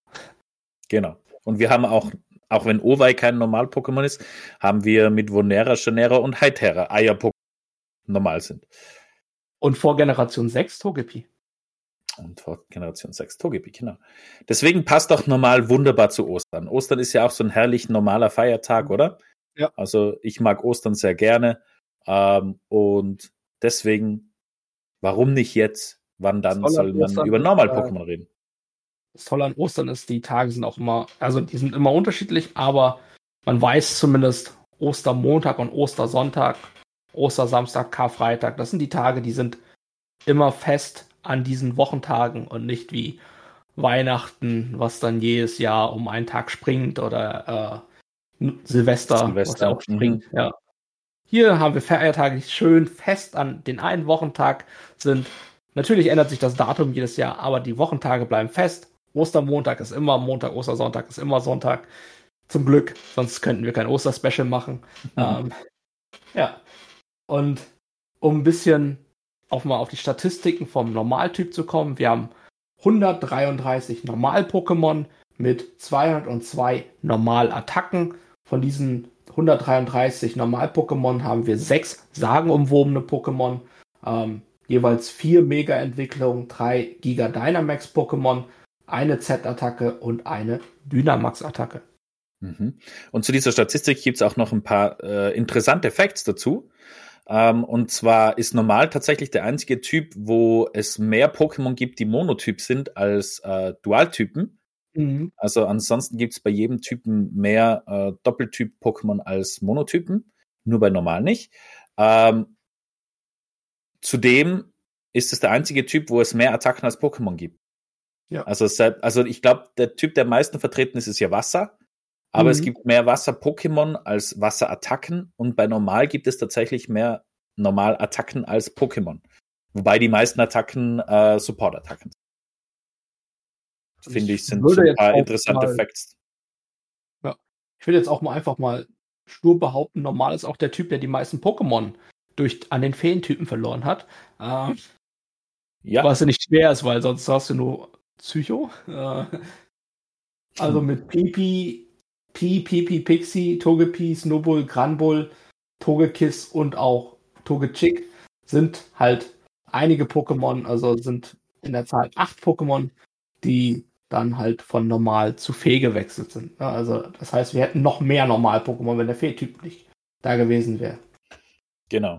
Genau. Und wir haben auch, auch wenn Owei kein Normal-Pokémon ist, haben wir mit Vonera, Chanera und Hytera Eier-Pokémon normal sind. Und vor Generation sechs Togepi. Und vor Generation sechs Togepi, genau. Deswegen passt auch normal wunderbar zu Ostern. Ostern ist ja auch so ein herrlich normaler Feiertag, oder? Ja. Also ich mag Ostern sehr gerne. Ähm, und deswegen, warum nicht jetzt? Wann dann Das soll man Ostern über ist, Normal-Pokémon äh, reden? Das Tolle an Ostern ist, die Tage sind auch immer, also die sind immer unterschiedlich, aber man weiß zumindest Ostermontag und Ostersonntag, Ostersamstag, Karfreitag, das sind die Tage, die sind immer fest an diesen Wochentagen und nicht wie Weihnachten, was dann jedes Jahr um einen Tag springt oder äh, Silvester, Silvester, was ja auch springt. mhm. Ja. Hier haben wir Feiertage, die schön fest an den einen Wochentag sind. Natürlich ändert sich das Datum jedes Jahr, aber die Wochentage bleiben fest. Ostermontag ist immer Montag, Ostersonntag ist immer Sonntag. Zum Glück, sonst könnten wir kein Osterspecial machen. Mhm. Ähm, ja. Und um ein bisschen auch mal auf die Statistiken vom Normaltyp zu kommen, wir haben hundertdreiunddreißig Normal-Pokémon mit zweihundertzwei Normalattacken. Von diesen hundertdreiunddreißig Normal-Pokémon haben wir sechs sagenumwobene Pokémon, ähm, jeweils vier Mega-Entwicklungen, drei Giga-Dynamax-Pokémon, eine Z-Attacke und eine Dynamax-Attacke. Mhm. Und zu dieser Statistik gibt es auch noch ein paar äh, interessante Facts dazu. Ähm, und zwar ist Normal tatsächlich der einzige Typ, wo es mehr Pokémon gibt, die Monotyp sind, als äh, Dualtypen. Mhm. Also ansonsten gibt es bei jedem Typen mehr äh, Doppeltyp-Pokémon als Monotypen, nur bei Normal nicht. Ähm, zudem ist es der einzige Typ, wo es mehr Attacken als Pokémon gibt. Ja. Also, seit, also ich glaube, der Typ, der am meisten vertreten ist, ist ja Wasser. Aber Mhm. es gibt mehr Wasser-Pokémon als Wasserattacken und bei Normal gibt es tatsächlich mehr Normalattacken als Pokémon. Wobei die meisten Attacken äh, Support-Attacken sind. Finde ich, sind so ein paar interessante mal, Facts. Ja. Ich würde jetzt auch mal einfach mal stur behaupten, Normal ist auch der Typ, der die meisten Pokémon durch, an den Feentypen verloren hat. Äh, Ja. Was ja nicht schwer ist, weil sonst hast du nur Psycho. Äh, also mit Pipi, Pi, Pipi, Pixie, Togepi, Snowbull, Granbull, Togekiss und auch Togechick sind halt einige Pokémon, also sind in der Zahl acht Pokémon, die dann halt von Normal zu Fee gewechselt sind. Ja, also das heißt, wir hätten noch mehr Normal-Pokémon, wenn der Fee-Typ nicht da gewesen wäre. Genau.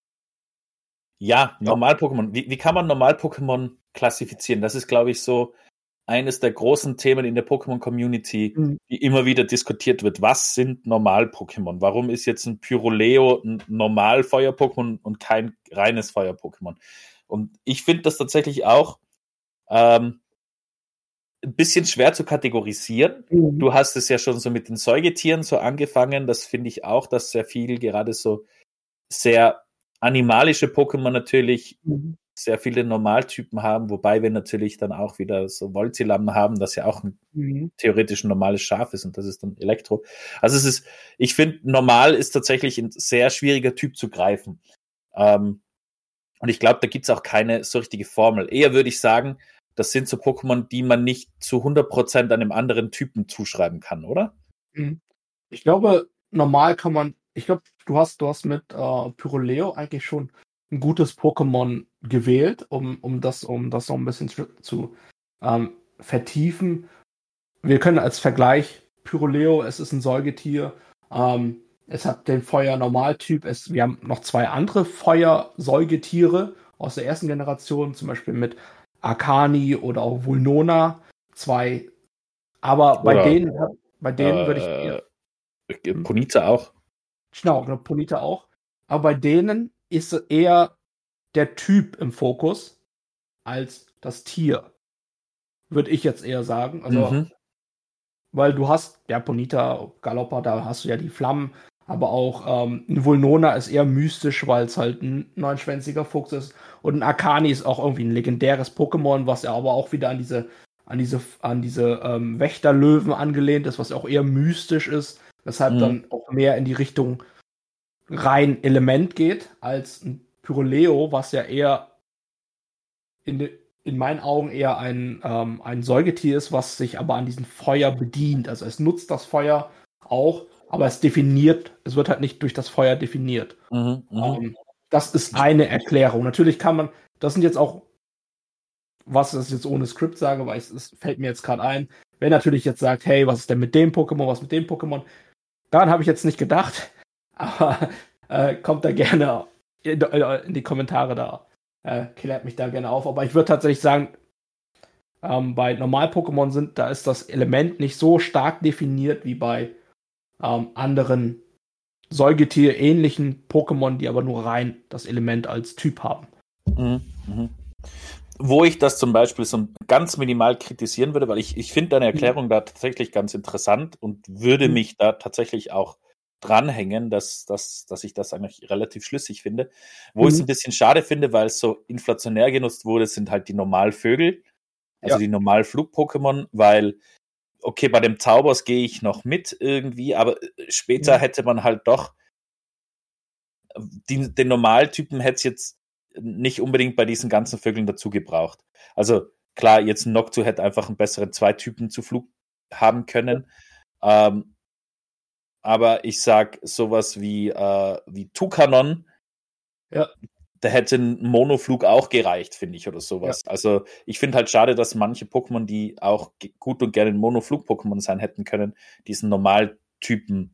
Ja, Normal-Pokémon. Wie, wie kann man Normal-Pokémon klassifizieren? Das ist, glaube ich, so eines der großen Themen in der Pokémon-Community, Mhm. die immer wieder diskutiert wird. Was sind Normal-Pokémon? Warum ist jetzt ein Pyroleo ein Normal-Feuer-Pokémon und kein reines Feuer-Pokémon? Und ich finde das tatsächlich auch ähm, ein bisschen schwer zu kategorisieren. Mhm. Du hast es ja schon so mit den Säugetieren so angefangen. Das finde ich auch, dass sehr viel, gerade so sehr animalische Pokémon natürlich Mhm. sehr viele Normaltypen haben, wobei wir natürlich dann auch wieder so Voltilam haben, das ja auch ein mhm. theoretisch ein normales Schaf ist und das ist dann Elektro. Also es ist, ich finde, normal ist tatsächlich ein sehr schwieriger Typ zu greifen. Ähm, und ich glaube, da gibt's auch keine so richtige Formel. Eher würde ich sagen, das sind so Pokémon, die man nicht zu hundert Prozent einem anderen Typen zuschreiben kann, oder? Ich glaube, normal kann man, ich glaube, du hast, du hast mit äh, Pyroleo eigentlich schon ein gutes Pokémon gewählt, um, um das, um das noch ein bisschen zu, zu ähm, vertiefen. Wir können als Vergleich Pyroleo, es ist ein Säugetier, ähm, es hat den Feuer-Normaltyp, es, wir haben noch zwei andere Feuersäugetiere aus der ersten Generation, zum Beispiel mit Arcani oder auch Vulnona, zwei, aber bei Oder, denen, bei denen äh, würde ich eher, Ponyta auch. Genau, Ponyta auch. Aber bei denen ist eher der Typ im Fokus als das Tier. Würde ich jetzt eher sagen. Also, Mhm. weil du hast, ja, Ponyta, Galoppa, da hast du ja die Flammen, aber auch ähm, ein Vulnona ist eher mystisch, weil es halt ein neunschwänziger Fuchs ist. Und ein Arcani ist auch irgendwie ein legendäres Pokémon, was ja aber auch wieder an diese, an diese, an diese ähm, Wächterlöwen angelehnt ist, was ja auch eher mystisch ist, weshalb Mhm. dann auch mehr in die Richtung rein Element geht, als ein Pyroleo, was ja eher in, de, in meinen Augen eher ein, ähm, ein Säugetier ist, was sich aber an diesem Feuer bedient. Also es nutzt das Feuer auch, aber es definiert, es wird halt nicht durch das Feuer definiert. Mhm, ähm, das ist eine Erklärung. Natürlich kann man, das sind jetzt auch, was ich jetzt ohne Skript sage, weil es, es fällt mir jetzt gerade ein, wenn natürlich jetzt sagt, hey, was ist denn mit dem Pokémon, was mit dem Pokémon, daran habe ich jetzt nicht gedacht, aber äh, kommt da gerne in, in die Kommentare da, äh, klärt mich da gerne auf. Aber ich würde tatsächlich sagen, ähm, bei Normal-Pokémon sind, da ist das Element nicht so stark definiert wie bei ähm, anderen Säugetier-ähnlichen Pokémon, die aber nur rein das Element als Typ haben. Mhm, mhm. Wo ich das zum Beispiel so ganz minimal kritisieren würde, weil ich, ich finde deine Erklärung mhm. da tatsächlich ganz interessant und würde mhm. mich da tatsächlich auch dranhängen, dass, dass, dass ich das eigentlich relativ schlüssig finde. Wo mhm. ich es ein bisschen schade finde, weil es so inflationär genutzt wurde, sind halt die Normalvögel, also ja. die Normalflug-Pokémon, weil, okay, bei dem Zaubers gehe ich noch mit irgendwie, aber später mhm. hätte man halt doch die, den Normaltypen hätte es jetzt nicht unbedingt bei diesen ganzen Vögeln dazu gebraucht. Also klar, jetzt ein Noctu hätte einfach einen besseren Zwei-Typen zu Flug haben können. Ja. Ähm, aber ich sag sowas wie, äh, wie Tukanon, ja. da hätte ein Monoflug auch gereicht, finde ich, oder sowas. Ja. Also ich finde halt schade, dass manche Pokémon, die auch gut und gerne ein Monoflug-Pokémon sein hätten können, diesen Normaltypen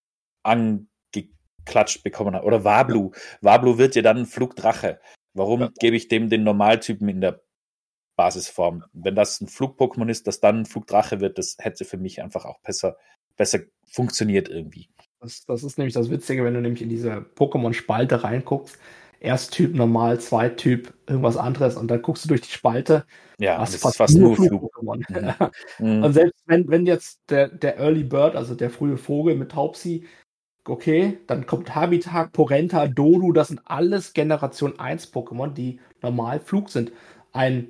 angeklatscht bekommen haben. Oder Wablu. Ja. Wablu wird ja dann ein Flugdrache. Warum ja. gebe ich dem den Normaltypen in der Basisform? Wenn das ein Flug-Pokémon ist, das dann ein Flugdrache wird, das hätte für mich einfach auch besser, besser funktioniert irgendwie. Das, das ist nämlich das Witzige, wenn du nämlich in diese Pokémon-Spalte reinguckst. Ersttyp, Normal, Zweittyp, irgendwas anderes und dann guckst du durch die Spalte. Ja, das ist fast nur Flug-Pokémon. Mhm. Und selbst wenn, wenn jetzt der, der Early Bird, also der frühe Vogel mit Taubsi, okay, dann kommt Habitat, Porenta, Dodu, das sind alles Generation eins Pokémon, die normal Flug sind. Ein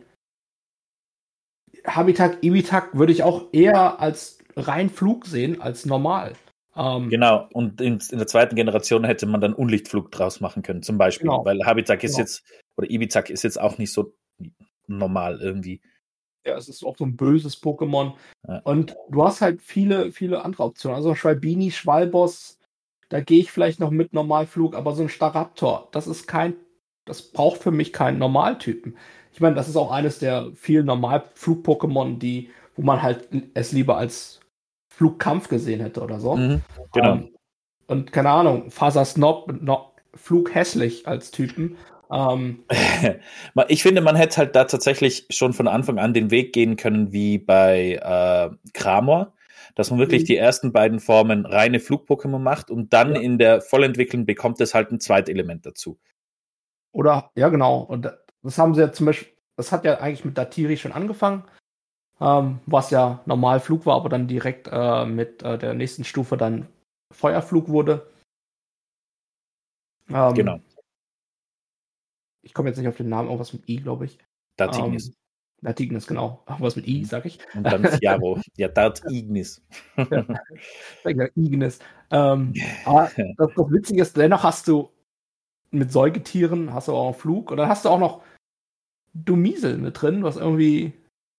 Habitat, Ibitak würde ich auch eher als rein Flug sehen, als normal. Ähm, genau, und in, in der zweiten Generation hätte man dann Unlichtflug draus machen können, zum Beispiel, genau. weil Habitat ist genau. jetzt, oder Ibitak ist jetzt auch nicht so normal irgendwie. Ja, es ist auch so ein böses Pokémon. Ja. Und du hast halt viele, viele andere Optionen. Also Schwalbini, Schwalbos, da gehe ich vielleicht noch mit Normalflug, aber so ein Staraptor, das ist kein, das braucht für mich keinen Normaltypen. Ich meine, das ist auch eines der vielen Normalflug-Pokémon, die, wo man halt es lieber als Flugkampf gesehen hätte oder so. Mhm, genau. Um, und keine Ahnung, Faser Snob, no, Flug hässlich als Typen. Um, ich finde, man hätte halt da tatsächlich schon von Anfang an den Weg gehen können, wie bei äh, Cramor, dass man wirklich mhm. die ersten beiden Formen reine Flug-Pokémon macht und dann ja. in der Vollentwicklung bekommt es halt ein Zweitelement dazu. Oder, ja genau, und das haben sie ja zum Beispiel, das hat ja eigentlich mit Datiri schon angefangen, ähm, was ja normal Flug war, aber dann direkt äh, mit äh, der nächsten Stufe dann Feuerflug wurde. Ähm, genau. ich komme jetzt nicht auf den Namen, irgendwas mit I, glaube ich. Dart Ignis. Ähm, Dart Ignis, genau. Irgendwas mit I, sag ich. Und dann Fjaro. Ja, Dart Ignis. Ja, Ignis. Ähm, aber das, das Witzige ist, dennoch hast du mit Säugetieren, hast du auch einen Flug und dann hast du auch noch Dumiesel mit drin, was irgendwie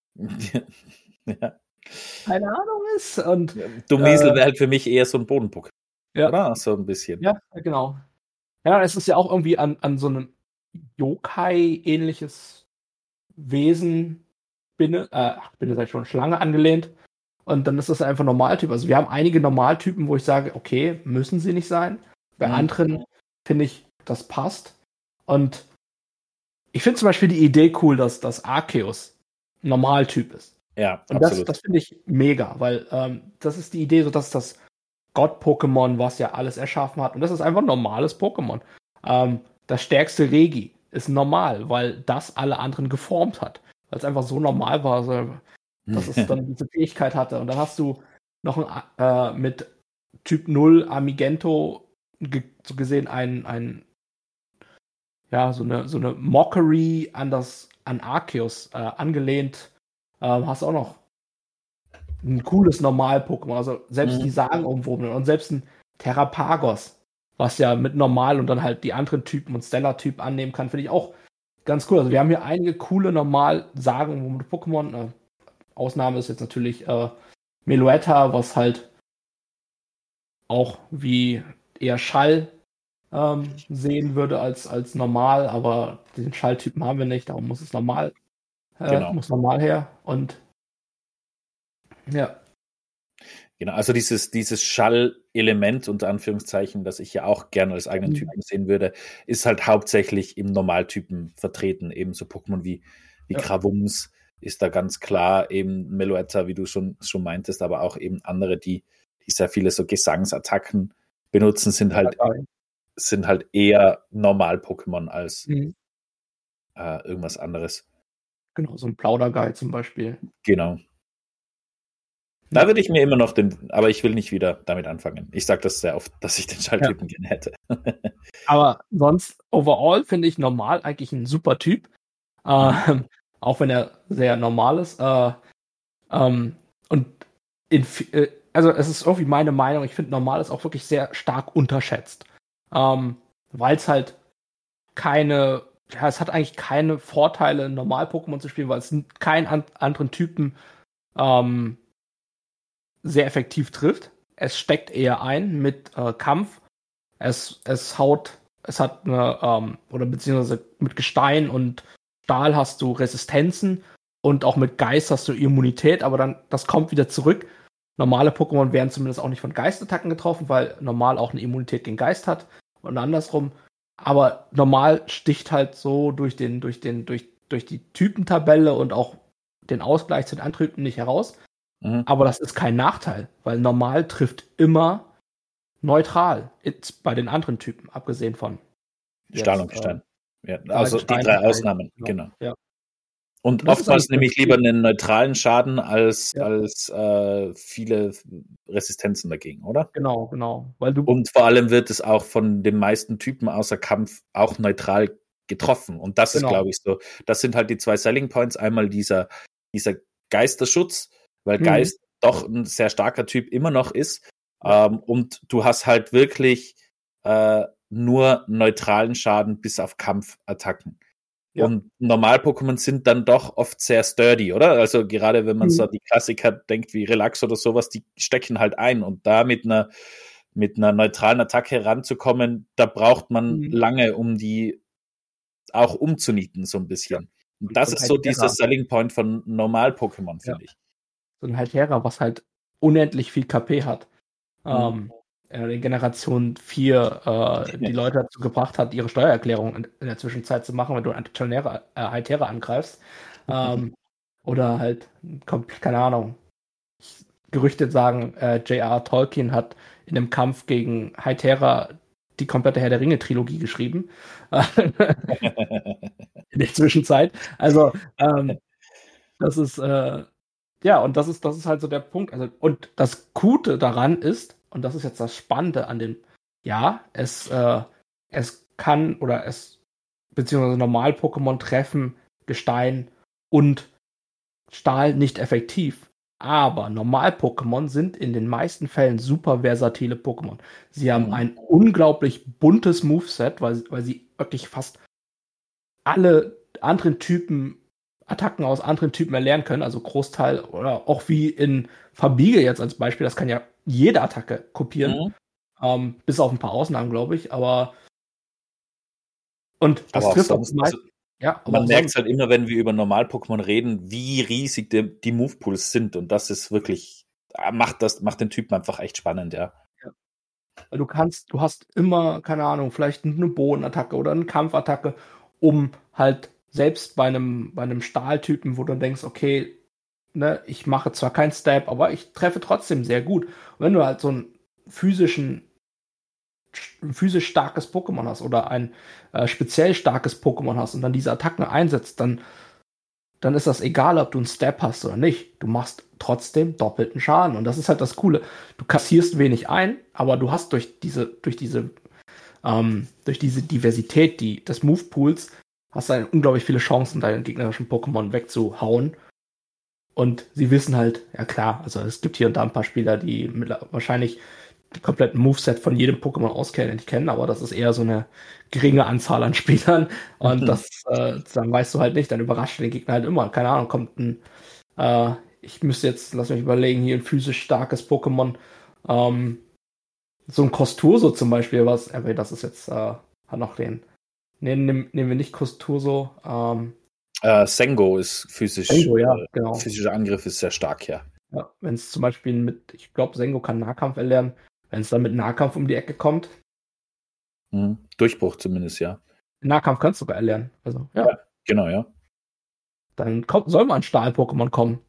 ja. keine Ahnung ist. Und Dumiesel äh, wäre halt für mich eher so ein Bodenpuck. ja, oder? So ein bisschen. ja, genau. Ja, es ist ja auch irgendwie an, an so einem Yokai-ähnliches Wesen, Spinne, äh, Spinne sei schon Schlange angelehnt. Und dann ist das einfach Normaltyp. Also wir haben einige Normaltypen, wo ich sage, okay, müssen sie nicht sein. Bei Mhm. anderen finde ich, das passt. Und ich finde zum Beispiel die Idee cool, dass das Arceus ein Normaltyp ist. Ja, Und das, absolut. das finde ich mega, weil ähm, das ist die Idee, so dass das Gott-Pokémon, was ja alles erschaffen hat. Und das ist einfach ein normales Pokémon. Ähm, das stärkste Regi ist normal, weil das alle anderen geformt hat. Weil es einfach so normal war, so, dass es dann diese Fähigkeit hatte. Und dann hast du noch ein, äh, mit Typ null Amigento ge so gesehen ein, ein ja, so eine, so eine Mockery an das, an Arceus äh, angelehnt. Ähm, hast auch noch ein cooles Normal-Pokémon. Also selbst Mhm. die sagenumwobenen und selbst ein Terrapagos, was ja mit Normal und dann halt die anderen Typen und Stellar-Typ annehmen kann, finde ich auch ganz cool. Also wir haben hier einige coole normal sagenumwobene Pokémon. Äh, Ausnahme ist jetzt natürlich äh, Meloetta, was halt auch wie eher Schall ähm, sehen würde als, als normal, aber den Schalltypen haben wir nicht, darum muss es normal, äh, Genau. muss normal her. Und ja. Genau, also dieses, dieses Schallelement, unter Anführungszeichen, das ich ja auch gerne als eigenen Mhm. Typen sehen würde, ist halt hauptsächlich im Normaltypen vertreten. Eben so Pokémon wie, wie Ja. Gravums ist da ganz klar, eben Meloetta, wie du schon, schon meintest, aber auch eben andere, die, die sehr viele so Gesangsattacken benutzen, sind halt, sind halt eher Normal-Pokémon als Mhm. äh, irgendwas anderes. Genau, so ein Plauderguy zum Beispiel. Genau. Da würde ich mir immer noch den, aber ich will nicht wieder damit anfangen. Ich sage das sehr oft, dass ich den Schalltypen ja. gerne hätte. Aber sonst, overall, finde ich normal eigentlich ein super Typ. Äh, mhm. Auch wenn er sehr normal ist. Äh, ähm, und in, äh, also es ist irgendwie meine Meinung, ich finde normal ist auch wirklich sehr stark unterschätzt. Ähm, Weil es halt keine, ja, es hat eigentlich keine Vorteile, Normal-Pokémon zu spielen, weil es keinen an, anderen Typen ähm, sehr effektiv trifft. Es steckt eher ein mit äh, Kampf. Es, es haut, es hat eine, ähm, oder beziehungsweise mit Gestein und Stahl hast du Resistenzen und auch mit Geist hast du Immunität, aber dann, das kommt wieder zurück. Normale Pokémon werden zumindest auch nicht von Geistattacken getroffen, weil normal auch eine Immunität gegen Geist hat und andersrum. Aber normal sticht halt so durch den, durch den, durch, durch die Typentabelle und auch den Ausgleich zu den anderen Typen nicht heraus. Mhm. Aber das ist kein Nachteil, weil normal trifft immer neutral bei den anderen Typen, abgesehen von Stahl und Gestein. Äh, ja, also die drei Ausnahmen, genau. genau. Ja. Und, und oftmals nehme ich lieber einen neutralen Schaden als, ja. als äh, viele Resistenzen dagegen, oder? Genau, genau. Weil du und vor allem wird es auch von den meisten Typen außer Kampf auch neutral getroffen. Und das genau. ist, glaube ich, so. Das sind halt die zwei Selling Points. Einmal dieser, dieser Geisterschutz, weil mhm. Geist doch ein sehr starker Typ immer noch ist. Ja. Ähm, und du hast halt wirklich äh, nur neutralen Schaden bis auf Kampfattacken. Ja. Und Normal-Pokémon sind dann doch oft sehr sturdy, oder? Also gerade wenn man mhm. so die Klassiker denkt wie Relax oder sowas, die stecken halt ein. Und da mit einer, mit einer neutralen Attacke ranzukommen, da braucht man mhm. lange, um die auch umzunieten, so ein bisschen. Ja. Und das und ist so dieser Selling Point von Normal-Pokémon, finde ja. ich. So ein Haltera, was halt unendlich viel K P hat. Mhm. Ähm, in Generation vier äh, die Leute dazu gebracht hat, ihre Steuererklärung in, in der Zwischenzeit zu machen, wenn du eine äh, Haltera angreifst. Ähm, oder halt, keine Ahnung, Gerüchte sagen, äh, J R R. Tolkien hat in einem Kampf gegen Haltera die komplette Herr der Ringe-Trilogie geschrieben. in der Zwischenzeit. Also, ähm, das ist, äh, ja, und das ist, das ist halt so der Punkt. Also, und das Gute daran ist, und das ist jetzt das Spannende an dem, ja, es, äh, es kann oder es beziehungsweise Normal-Pokémon treffen Gestein und Stahl nicht effektiv. Aber Normal-Pokémon sind in den meisten Fällen super versatile Pokémon. Sie haben Mhm. ein unglaublich buntes Moveset, weil, weil sie wirklich fast alle anderen Typen, Attacken aus anderen Typen erlernen können. Also Großteil, oder auch wie in Fabige jetzt als Beispiel, das kann ja jede Attacke kopieren. Mhm. Ähm, bis auf ein paar Ausnahmen, glaube ich. Aber und das Aber auch trifft auch sonst, die meisten. also Ja, aber man auch merkt sonst. halt immer, wenn wir über Normal-Pokémon reden, wie riesig die, die Move-Pools sind. Und das ist wirklich, ah, macht das, macht den Typen einfach echt spannend, ja. Du kannst, du hast immer, keine Ahnung, vielleicht eine Bodenattacke oder eine Kampfattacke, um halt selbst bei einem, bei einem Stahltypen, wo du denkst, okay, ne, ich mache zwar keinen Stab, aber ich treffe trotzdem sehr gut. Und wenn du halt so einen physischen, ein physisch starkes Pokémon hast oder ein äh, speziell starkes Pokémon hast und dann diese Attacken einsetzt, dann dann ist das egal, ob du einen Step hast oder nicht. Du machst trotzdem doppelten Schaden. Und das ist halt das Coole. Du kassierst wenig ein, aber du hast durch diese, durch diese, ähm, durch diese Diversität die, des Move-Pools, hast du halt unglaublich viele Chancen, deinen gegnerischen Pokémon wegzuhauen. Und sie wissen halt, ja klar, also es gibt hier und da ein paar Spieler, die wahrscheinlich die kompletten Moveset von jedem Pokémon auskennen, kennen, aber das ist eher so eine geringe Anzahl an Spielern. Und das, äh, dann weißt du halt nicht, dann überrascht den Gegner halt immer. Keine Ahnung, kommt ein, äh, ich müsste jetzt, lass mich überlegen, hier ein physisch starkes Pokémon, ähm, so ein Costurso zum Beispiel, was, aber das ist jetzt, äh, hat noch den, nee, nehmen, nehmen wir nicht Costurso, ähm, Äh, Sengo ist physisch, Sengo, ja, äh, genau. physischer Angriff ist sehr stark, ja. Ja, wenn es zum Beispiel mit, ich glaube, Sengo kann Nahkampf erlernen, wenn es dann mit Nahkampf um die Ecke kommt. Mhm. Durchbruch zumindest, ja. Nahkampf kannst du sogar erlernen. Also, ja. Ja, genau, ja. Dann kommt, soll mal ein Stahl-Pokémon kommen.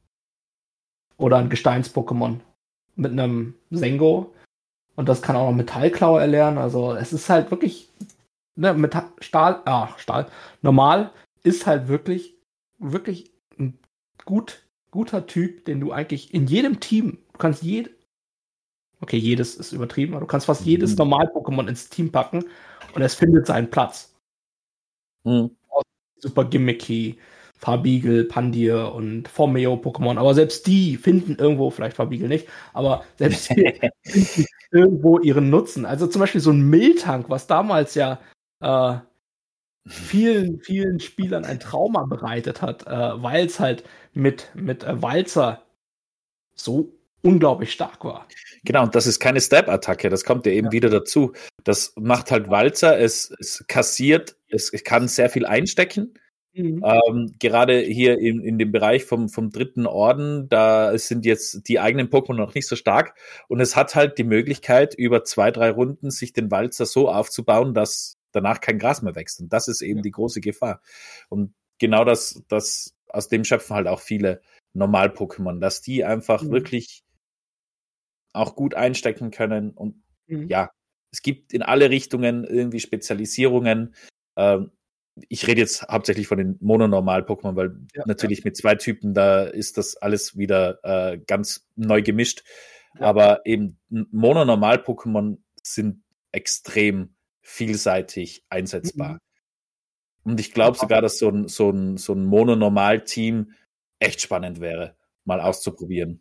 Oder ein Gesteins-Pokémon. Mit einem Sengo. Und das kann auch noch Metallklaue erlernen. Also, es ist halt wirklich, ne, Metall, Stahl, ah, Stahl. Normal ist halt wirklich, wirklich ein gut, guter Typ, den du eigentlich in jedem Team, du kannst jed, okay, jedes ist übertrieben, aber du kannst fast jedes Mhm. Normal-Pokémon ins Team packen und es findet seinen Platz. Mhm. Super gimmicky, Farbigel, Pandir und Formeo-Pokémon, aber selbst die finden irgendwo, vielleicht Farbigel nicht, aber selbst die finden irgendwo ihren Nutzen. Also zum Beispiel so ein Miltank, was damals ja äh, vielen, vielen Spielern ein Trauma bereitet hat, äh, weil es halt mit, mit äh, Walzer so unglaublich stark war. Genau, und das ist keine Stab-Attacke, das kommt ja eben Ja. wieder dazu. Das macht halt Walzer, es, es kassiert, es kann sehr viel einstecken. Mhm. Ähm, gerade hier in, in dem Bereich vom, vom dritten Orden, da sind jetzt die eigenen Pokémon noch nicht so stark und es hat halt die Möglichkeit, über zwei, drei Runden sich den Walzer so aufzubauen, dass danach kein Gras mehr wächst. Und das ist eben Ja. die große Gefahr. Und genau das, das, aus dem schöpfen halt auch viele Normal-Pokémon, dass die einfach Mhm. wirklich auch gut einstecken können. Und Mhm. ja, es gibt in alle Richtungen irgendwie Spezialisierungen. Ähm, ich rede jetzt hauptsächlich von den Mononormal-Pokémon, weil Ja, natürlich mit zwei Typen, da ist das alles wieder äh, ganz neu gemischt. Ja. Aber eben Mononormal-Pokémon sind extrem vielseitig einsetzbar. Mhm. Und ich glaube Ja. sogar, dass so ein, so ein, so ein Mononormal-Team echt spannend wäre, mal auszuprobieren.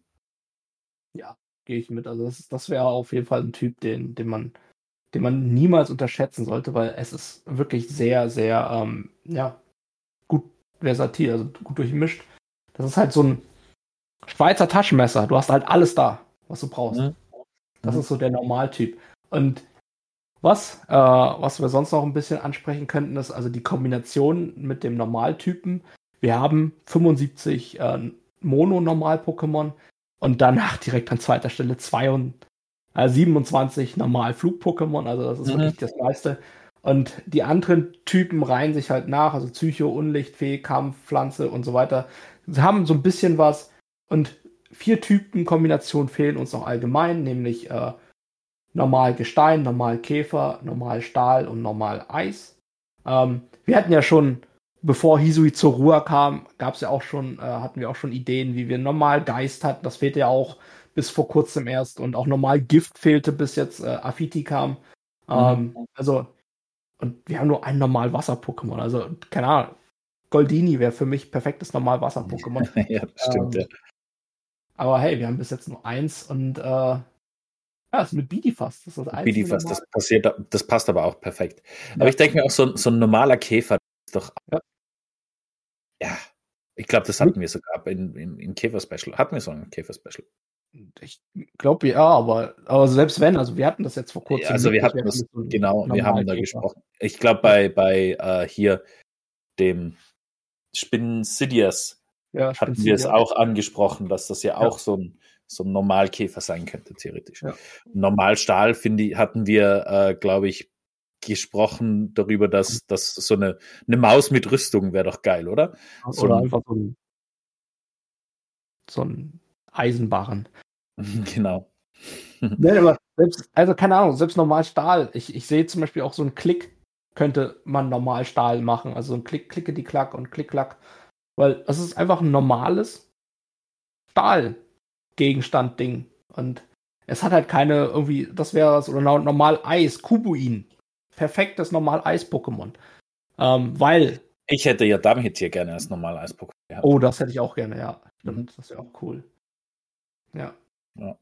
Ja, gehe ich mit. Also das, das wäre auf jeden Fall ein Typ, den, den man, den man niemals unterschätzen sollte, weil es ist wirklich sehr, sehr, ähm, ja, gut versatil, also gut durchmischt. Das ist halt so ein Schweizer Taschenmesser. Du hast halt alles da, was du brauchst. Mhm. Das Mhm. ist so der Normaltyp. Und was, äh, was wir sonst noch ein bisschen ansprechen könnten, ist also die Kombination mit dem Normaltypen. Wir haben fünfundsiebzig äh, Mono-Normal-Pokémon und danach direkt an zweiter Stelle zweiundsiebzig, äh, siebenundzwanzig Normal-Flug-Pokémon. Also das ist Mhm. wirklich das meiste. Und die anderen Typen reihen sich halt nach, also Psycho, Unlicht, Fee, Kampf, Pflanze und so weiter. Sie haben so ein bisschen was. Und vier Typen-Kombinationen fehlen uns noch allgemein, nämlich äh, normal Gestein, normal Käfer, normal Stahl und normal Eis. Ähm, wir hatten ja schon, bevor Hisui zur Ruhe kam, gab es ja auch schon, äh, hatten wir auch schon Ideen, wie wir normal Geist hatten. Das fehlte ja auch bis vor kurzem erst und auch normal Gift fehlte, bis jetzt äh, Afiti kam. Ähm, Mhm. also und wir haben nur ein Normal-Wasser-Pokémon. Also, keine Ahnung. Goldini wäre für mich perfektes Normal-Wasser-Pokémon. Ja, das stimmt, ähm, ja. Aber hey, wir haben bis jetzt nur eins und äh, ja, das ist mit Bidifast. Das ist das einzige Bidifast, Normal. das passiert, das passt aber auch perfekt. Aber Ja. ich denke mir auch, so, so ein normaler Käfer ist doch. Ja. Ja, ich glaube, das hatten wir sogar in, in, in Käfer-Special. Hatten wir so ein Käfer-Special? Ich glaube ja, aber, aber selbst wenn, also wir hatten das jetzt vor Ja, kurzem. also wir mit, hatten wäre das, für mich so ein genau, wir haben da Normalkäfer. gesprochen. Ich glaube, bei, bei äh, hier dem Spinsidious Ja, hatten wir es Spinsidious. auch angesprochen, dass das ja Ja. auch so ein, so ein Normalkäfer sein könnte, theoretisch. Ja. Normalstahl, finde ich, hatten wir, äh, glaube ich, gesprochen darüber, dass, dass so eine, eine Maus mit Rüstung wäre doch geil, oder? So Oder ein, einfach so ein, so ein Eisenbarren. genau. Nein, aber selbst, also keine Ahnung, selbst normal Stahl. Ich, ich sehe zum Beispiel auch so einen Klick, könnte man normal Stahl machen. Also so ein Klick, klicke die Klack und Klick, Klack. Weil das ist einfach ein normales Stahlgegenstand-Ding. Und es hat halt keine irgendwie, das wäre was, oder normal Eis, Kubuin. Perfektes normal Eis-Pokémon. Ähm, weil. Ich hätte ja damit hier gerne als normal Eis-Pokémon gehabt. Oh, das hätte ich auch gerne, ja. Stimmt, Mhm. das wäre auch cool. Ja. Ja.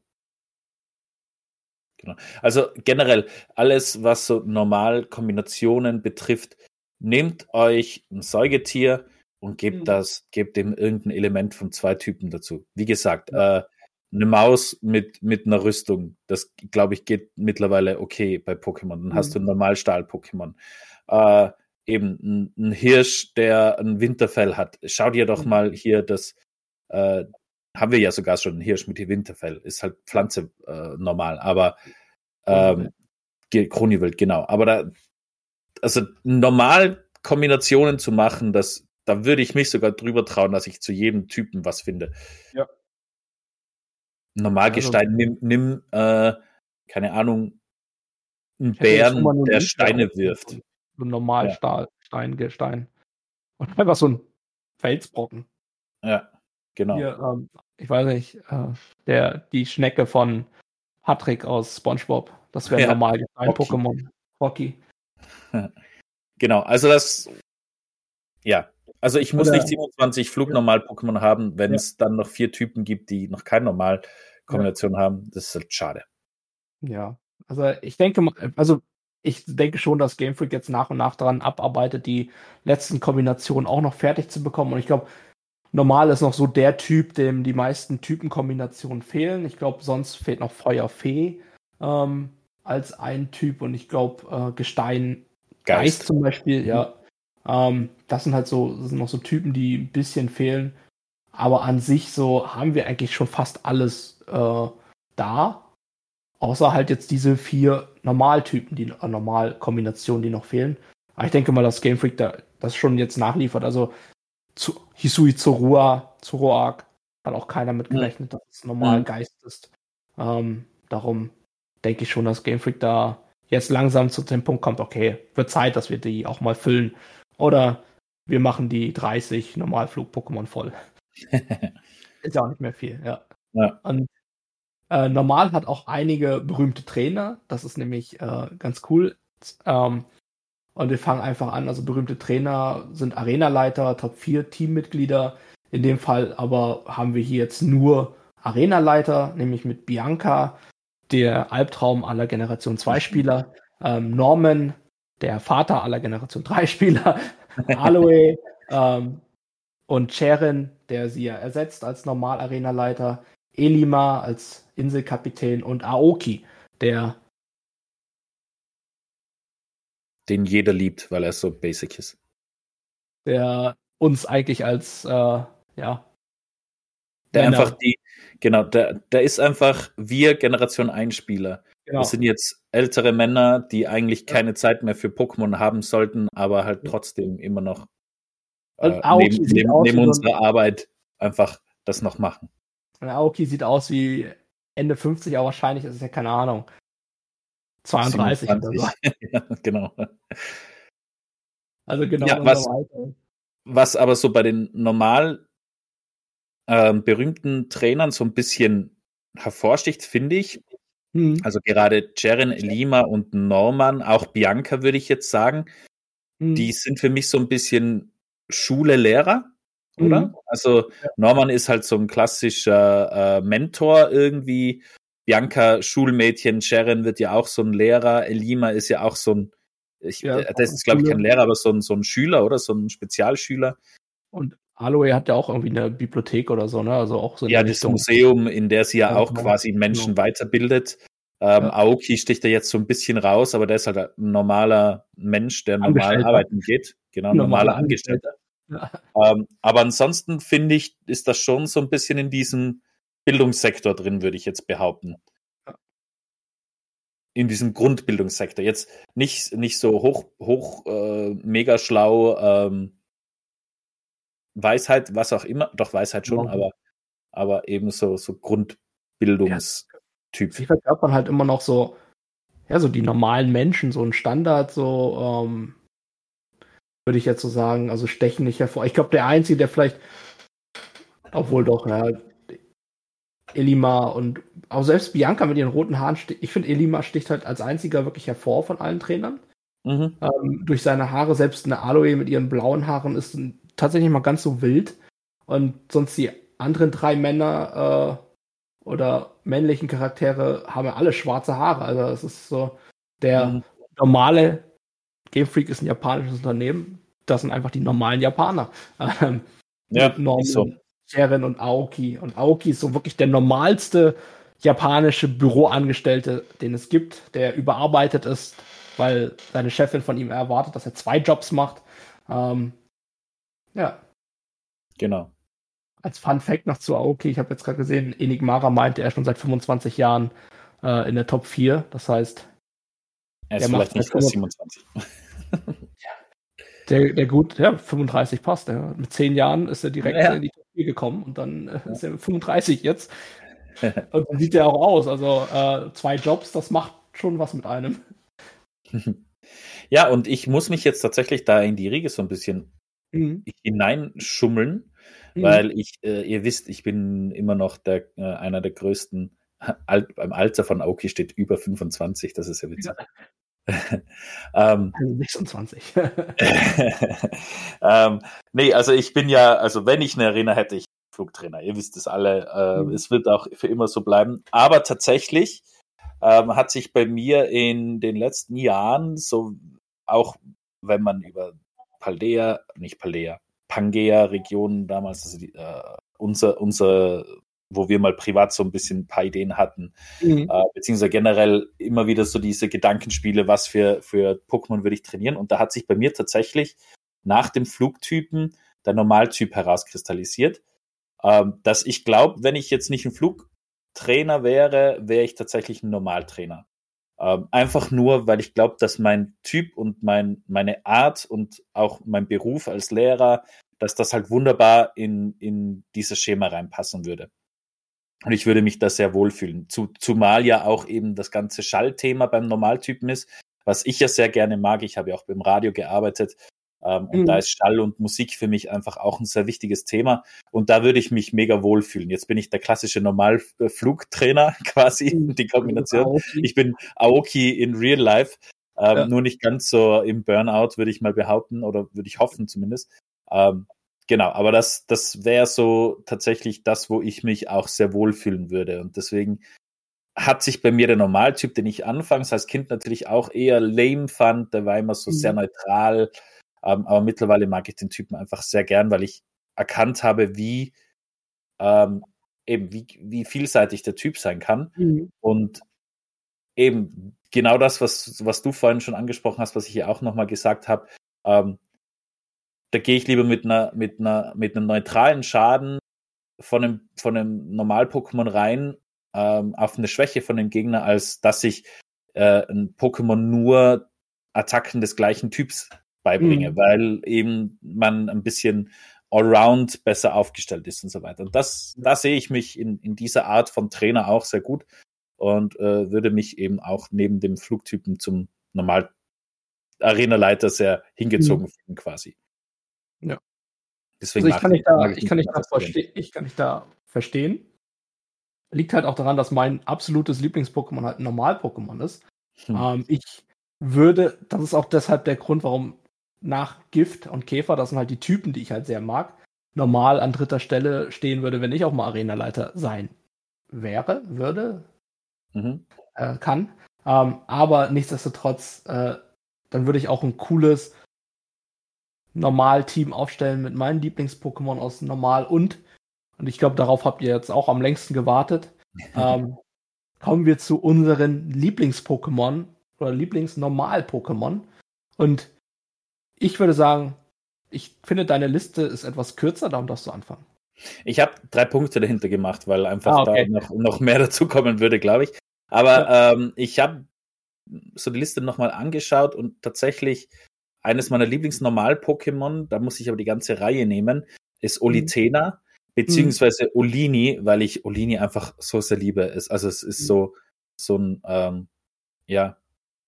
Genau. Also generell, alles, was so normal Kombinationen betrifft, nehmt euch ein Säugetier und gebt Mhm. das, gebt dem irgendein Element von zwei Typen dazu. Wie gesagt, ja. äh, eine Maus mit, mit einer Rüstung, das glaube ich geht mittlerweile okay bei Pokémon. Dann mhm. hast du ein Normalstahl-Pokémon. Äh, eben ein, ein Hirsch, der ein Winterfell hat. Schau dir doch mhm. mal hier das, äh, haben wir ja sogar schon einen Hirsch mit Winterfell. Ist halt Pflanze äh, normal, aber ähm, Kronjuwel, genau. Aber da, also normal Kombinationen zu machen, das, da würde ich mich sogar drüber trauen, dass ich zu jedem Typen was finde. Ja. Normalgestein, Also, nimm, nimm äh, keine Ahnung, einen Bären, der Steine wirft. So ein Normalstahl, ja. Steingestein. Und einfach so ein Felsbrocken. Ja, genau. Hier, ähm, ich weiß nicht, äh, der, die Schnecke von Patrick aus SpongeBob. Das wäre ja, normal ein Pokémon. Rocky. Genau, also das, ja, also ich muss Oder, nicht siebenundzwanzig Flugnormal-Pokémon haben, wenn es ja. dann noch vier Typen gibt, die noch keine Normalkombination ja. haben. Das ist halt schade. Ja, also ich denke, also ich denke schon, dass Game Freak jetzt nach und nach daran abarbeitet, die letzten Kombinationen auch noch fertig zu bekommen. Und ich glaube, normal ist noch so der Typ, dem die meisten Typenkombinationen fehlen. Ich glaube, sonst fehlt noch Feuerfee ähm, als ein Typ. Und ich glaube, äh, Gestein Geist. Geist zum Beispiel, mhm. ja. Ähm, das sind halt so, das sind noch so Typen, die ein bisschen fehlen. Aber an sich so haben wir eigentlich schon fast alles äh, da. Außer halt jetzt diese vier Normaltypen, die äh, Normalkombinationen, die noch fehlen. Aber ich denke mal, dass Game Freak da das schon jetzt nachliefert. Also zu, Hisui Zorua, Zoroark, hat auch keiner mit gerechnet, mhm. dass es normal mhm. Geist ist. Ähm, darum denke ich schon, dass Game Freak da jetzt langsam zu dem Punkt kommt, okay, wird Zeit, dass wir die auch mal füllen. Oder wir machen die dreißig Normalflug-Pokémon voll. Ist ja auch nicht mehr viel, ja. ja. Und Äh, normal hat auch einige berühmte Trainer, das ist nämlich äh, ganz cool. Ähm, und wir fangen einfach an, also berühmte Trainer sind Arenaleiter, Top vier Teammitglieder. In dem Fall aber haben wir hier jetzt nur Arenaleiter, nämlich mit Bianca, der Albtraum aller Generation zwei Spieler, ähm, Norman, der Vater aller Generation drei Spieler, Aloe ähm, und Cherin, der sie ja ersetzt als Normal-Arenaleiter, Elima als Inselkapitän und Aoki, der den jeder liebt, weil er so basic ist. Der uns eigentlich als, äh, ja. Der Männer. einfach die, genau, der, der ist einfach wir Generation eins Spieler. Genau. Das sind jetzt ältere Männer, die eigentlich ja. keine Zeit mehr für Pokémon haben sollten, aber halt trotzdem immer noch äh, neben, neben, neben unserer so Arbeit einfach das noch machen. Und Aoki sieht aus wie Ende fünfzig, aber wahrscheinlich ist es ja keine Ahnung. zweiunddreißig oder so. Ja, genau. Also genau ja, was, was aber so bei den normal ähm, berühmten Trainern so ein bisschen hervorsticht, finde ich, Mhm. Also gerade Jeren, Elima und Norman, auch Bianca würde ich jetzt sagen, Mhm. die sind für mich so ein bisschen Schule-Lehrer, oder? Mhm. Also Ja. Norman ist halt so ein klassischer äh, Mentor irgendwie. Bianca Schulmädchen, Jeren wird ja auch so ein Lehrer, Elima ist ja auch so ein, ich, Ja, äh, das ist glaube ich kein Lehrer, aber so ein, so ein Schüler, oder? So ein Spezialschüler. Und Aloy hat ja auch irgendwie eine Bibliothek oder so, ne? Also auch so in Ja, der das Richtung. Museum, in der sie ja Ja, auch genau. quasi Menschen Genau. weiterbildet. Ähm, Ja. Aoki sticht da jetzt so ein bisschen raus, aber der ist halt ein normaler Mensch, der normal Angestellter. arbeiten geht. Genau, ein Normaler normaler Angestellter. Ja. Ähm, aber ansonsten finde ich, ist das schon so ein bisschen in diesem Bildungssektor drin, würde ich jetzt behaupten. Ja. In diesem Grundbildungssektor. Jetzt nicht, nicht so hoch, hoch äh, mega schlau, ähm, Weisheit, was auch immer, doch Weisheit schon, Genau. aber, aber eben so, so Ja. Grundbildungstyp. Sie verkörpern halt immer noch so, ja, so die normalen Menschen, so ein Standard, so, ähm, würde ich jetzt so sagen, also stechen nicht hervor. Ich glaube, der Einzige, der vielleicht, obwohl doch, ja, Elima und auch selbst Bianca mit ihren roten Haaren, sti- ich finde, Elima sticht halt als einziger wirklich hervor von allen Trainern. Mhm. Ähm, durch seine Haare, selbst eine Aloe mit ihren blauen Haaren ist n- tatsächlich mal ganz so wild. Und sonst die anderen drei Männer äh, oder männlichen Charaktere haben ja alle schwarze Haare. Also es ist so, der Mhm. normale Game Freak ist ein japanisches Unternehmen. Das sind einfach die normalen Japaner. Ähm, Ja, mit ist so. Norman, Jeren und Aoki. Und Aoki ist so wirklich der normalste japanische Büroangestellte, den es gibt, der überarbeitet ist, weil seine Chefin von ihm erwartet, dass er zwei Jobs macht. Ähm, ja, Genau. als Fun Fact noch zu Aoki, ich habe jetzt gerade gesehen, Enigmara meinte, er ist schon seit fünfundzwanzig Jahren äh, in der Top vier. Das heißt, Er der ist macht vielleicht seit nicht erst siebenundzwanzig. Der, der gut, ja, fünfunddreißig passt. Ja. Mit zehn Jahren ist er direkt Ja. in die Top vier gekommen und dann äh, ist er fünfunddreißig jetzt. Und dann sieht er auch aus. Also äh, zwei Jobs, das macht schon was mit einem. Ja, und ich muss mich jetzt tatsächlich da in die Riege so ein bisschen Mhm. hineinschummeln, Mhm. weil ich, äh, ihr wisst, ich bin immer noch der, äh, einer der größten, Al beim Alter von Aoki steht über fünfundzwanzig, das ist ja witzig. ähm, Also sechsundzwanzig. ähm, nee, also ich bin ja, also wenn ich eine Arena hätte, ich Flugtrainer, ihr wisst es alle, äh, Mhm. es wird auch für immer so bleiben, aber tatsächlich ähm, hat sich bei mir in den letzten Jahren so, auch wenn man über Paldea, nicht Paldea, Pangea-Regionen damals, also die, äh, unser, unser, wo wir mal privat so ein bisschen ein paar Ideen hatten, Mhm. äh, beziehungsweise generell immer wieder so diese Gedankenspiele, was für, für Pokémon würde ich trainieren. Und da hat sich bei mir tatsächlich nach dem Flugtypen der Normaltyp herauskristallisiert, ähm, dass ich glaube, wenn ich jetzt nicht ein Flugtrainer wäre, wäre ich tatsächlich ein Normaltrainer. Ähm, einfach nur, weil ich glaube, dass mein Typ und mein, meine Art und auch mein Beruf als Lehrer, dass das halt wunderbar in, in dieses Schema reinpassen würde. Und ich würde mich da sehr wohlfühlen. Zu, zumal ja auch eben das ganze Schallthema beim Normaltypen ist, was ich ja sehr gerne mag. Ich habe ja auch beim Radio gearbeitet. Ähm, und Mhm. da ist Schall und Musik für mich einfach auch ein sehr wichtiges Thema. Und da würde ich mich mega wohlfühlen. Jetzt bin ich der klassische Normalflugtrainer quasi, Mhm. die Kombination. Aoki. Ich bin Aoki in Real Life. Ähm, Ja. Nur nicht ganz so im Burnout, würde ich mal behaupten, oder würde ich hoffen zumindest. Ähm, Genau, aber das, das wäre so tatsächlich das, wo ich mich auch sehr wohlfühlen würde. Und deswegen hat sich bei mir der Normaltyp, den ich anfangs als Kind natürlich auch eher lame fand, der war immer so sehr Mhm. neutral. Ähm, aber mittlerweile mag ich den Typen einfach sehr gern, weil ich erkannt habe, wie ähm, eben wie, wie vielseitig der Typ sein kann. Mhm. Und eben genau das, was, was du vorhin schon angesprochen hast, was ich ja auch nochmal gesagt habe, ähm, da gehe ich lieber mit einer, mit einer, mit einem neutralen Schaden von einem, von einem Normal-Pokémon rein ähm, auf eine Schwäche von dem Gegner, als dass ich äh, ein Pokémon nur Attacken des gleichen Typs beibringe, Mhm. weil eben man ein bisschen allround besser aufgestellt ist und so weiter. Und das, da sehe ich mich in, in dieser Art von Trainer auch sehr gut und äh, würde mich eben auch neben dem Flugtypen zum Normal Arenaleiter sehr hingezogen Mhm. fühlen quasi. Ja. Also Deswegen ich mag kann dich ich, mag da, ich ich den kann dich Thema da sehr, sehr gerne. verstehen, ich kann dich da verstehen. liegt halt auch daran, dass mein absolutes Lieblings-Pokémon halt ein Normal-Pokémon ist. Hm. Ähm, ich würde, das ist auch deshalb der Grund, warum nach Gift und Käfer, das sind halt die Typen, die ich halt sehr mag, normal an dritter Stelle stehen würde, wenn ich auch mal Arenaleiter sein wäre, würde, mhm. äh, kann. Ähm, aber nichtsdestotrotz, äh, dann würde ich auch ein cooles Normal-Team aufstellen mit meinen Lieblings-Pokémon aus Normal und, und ich glaube, darauf habt ihr jetzt auch am längsten gewartet, ähm, kommen wir zu unseren Lieblings-Pokémon oder Lieblings-Normal-Pokémon. Und ich würde sagen, ich finde, deine Liste ist etwas kürzer, darum darfst du anfangen. Ich habe drei Punkte dahinter gemacht, weil einfach ah, okay. da noch, noch mehr dazu kommen würde, glaube ich. Aber ja. ähm, ich habe so die Liste nochmal angeschaut und tatsächlich eines meiner Lieblings-Normal-Pokémon, da muss ich aber die ganze Reihe nehmen, ist Olitena, mhm. beziehungsweise Olini, weil ich Olini einfach so sehr liebe. Ist. Also es ist mhm. so, so ein, ähm, ja,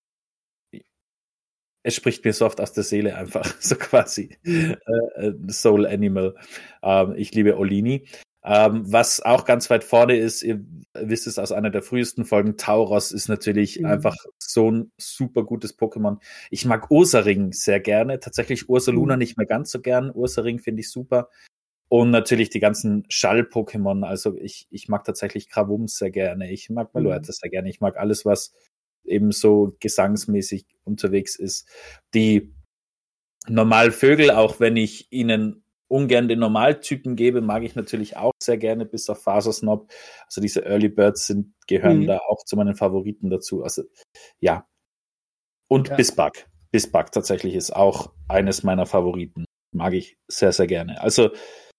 es spricht mir so oft aus der Seele einfach, so quasi mhm. äh, Soul Animal. Ähm, ich liebe Olini. Ähm, was auch ganz weit vorne ist, ihr wisst es aus einer der frühesten Folgen, Tauros ist natürlich mhm. einfach so ein super gutes Pokémon. Ich mag Ursaring sehr gerne, tatsächlich Ursaluna mhm. nicht mehr ganz so gern, Ursaring finde ich super. Und natürlich die ganzen Schall-Pokémon, also ich, ich mag tatsächlich Gravums sehr gerne, ich mag Meloetta mhm. sehr gerne, ich mag alles, was eben so gesangsmäßig unterwegs ist. Die Normalvögel, auch wenn ich ihnen ungern den Normaltypen gebe, mag ich natürlich auch sehr gerne, bis auf Fasersnob. Also diese Early Birds sind, gehören mhm. da auch zu meinen Favoriten dazu. Also ja. Und ja. Bisbug. Bisbug tatsächlich ist auch eines meiner Favoriten. Mag ich sehr, sehr gerne. Also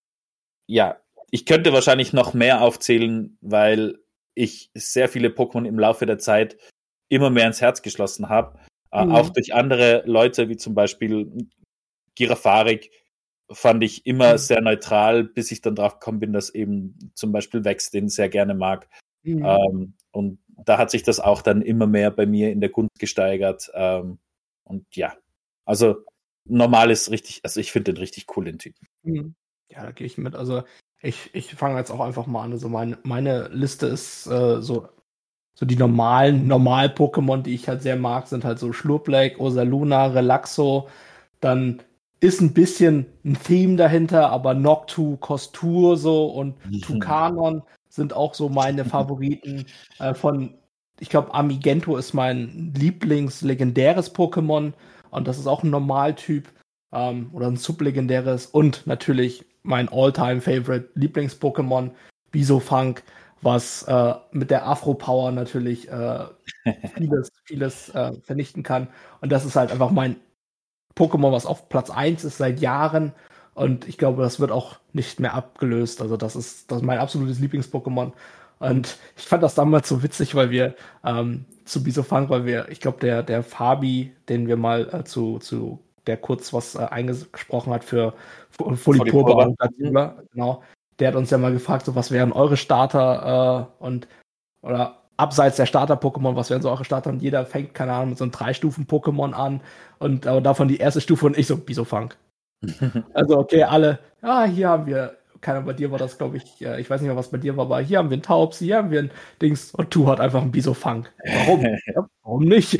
ja, ich könnte wahrscheinlich noch mehr aufzählen, weil ich sehr viele Pokémon im Laufe der Zeit immer mehr ins Herz geschlossen habe. Mhm. Äh, auch durch andere Leute, wie zum Beispiel Girafarik, fand ich immer mhm. sehr neutral, bis ich dann drauf gekommen bin, dass eben zum Beispiel Vex den sehr gerne mag. Mhm. Ähm, und da hat sich das auch dann immer mehr bei mir in der Gunst gesteigert. Ähm, und ja, also normal ist richtig, also ich finde den richtig cool, den Typen. Mhm. Ja, da gehe ich mit. Also ich, ich fange jetzt auch einfach mal an. Also meine, meine Liste ist äh, so So die normalen Normal-Pokémon, die ich halt sehr mag, sind halt so Schlurblake, Ursaluna, Relaxo. Dann ist ein bisschen ein Theme dahinter, aber Noctu, Kostur so und mhm. Tucanon sind auch so meine Favoriten. äh, von, ich glaube, Amigento ist mein Lieblings-legendäres Pokémon und das ist auch ein Normaltyp ähm, oder ein sublegendäres und natürlich mein All-Time-Favorite Lieblings-Pokémon, Bisofunk, was äh, mit der Afro-Power natürlich äh, vieles, vieles äh, vernichten kann. Und das ist halt einfach mein Pokémon, was auf Platz eins ist seit Jahren. Und ich glaube, das wird auch nicht mehr abgelöst. Also das ist, das ist mein absolutes Lieblings-Pokémon. Und ich fand das damals so witzig, weil wir ähm, zu Bisofunk, weil wir, ich glaube, der, der Fabi, den wir mal äh, zu, zu der kurz was äh, eingesprochen hat für Folipurba und Datsula, genau, der hat uns ja mal gefragt, so was wären eure Starter äh, und oder abseits der Starter-Pokémon, was wären so eure Starter? Und jeder fängt, keine Ahnung, mit so einem Drei-Stufen-Pokémon an und aber davon die erste Stufe und ich so Bisofunk. Also okay, alle, ja, hier haben wir, keiner, bei dir war das, glaube ich, äh, ich weiß nicht mehr, was bei dir war, aber hier haben wir einen Taubsi, hier haben wir ein Dings und Tu hat einfach ein Bisofunk. Warum? Ja, warum nicht?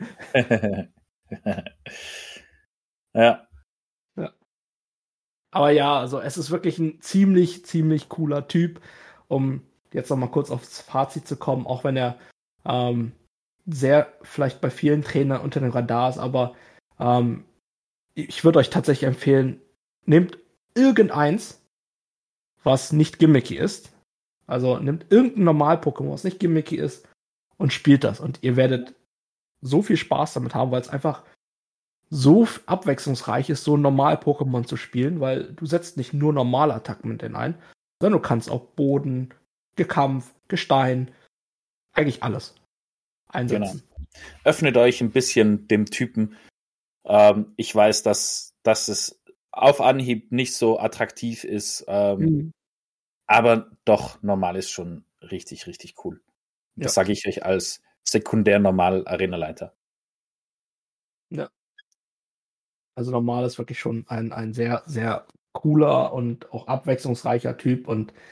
ja. Ja. Aber ja, also es ist wirklich ein ziemlich, ziemlich cooler Typ, um jetzt noch mal kurz aufs Fazit zu kommen, auch wenn er ähm, sehr vielleicht bei vielen Trainern unter dem Radar ist, aber ähm, ich würde euch tatsächlich empfehlen, nehmt irgendeins, was nicht gimmicky ist, also nehmt irgendein Normal-Pokémon, was nicht gimmicky ist und spielt das und ihr werdet so viel Spaß damit haben, weil es einfach so abwechslungsreich ist, so ein Normal-Pokémon zu spielen, weil du setzt nicht nur normale Attacken mit denen ein, sondern du kannst auch Boden, Gekampf, Gestein, eigentlich alles einsetzen. Genau. Öffnet euch ein bisschen dem Typen. Ähm, ich weiß, dass, dass es auf Anhieb nicht so attraktiv ist, ähm, mhm. aber doch, normal ist schon richtig, richtig cool. Das ja. sage ich euch als sekundär normal Arenaleiter. Ja. Also normal ist wirklich schon ein, ein sehr, sehr cooler und auch abwechslungsreicher Typ und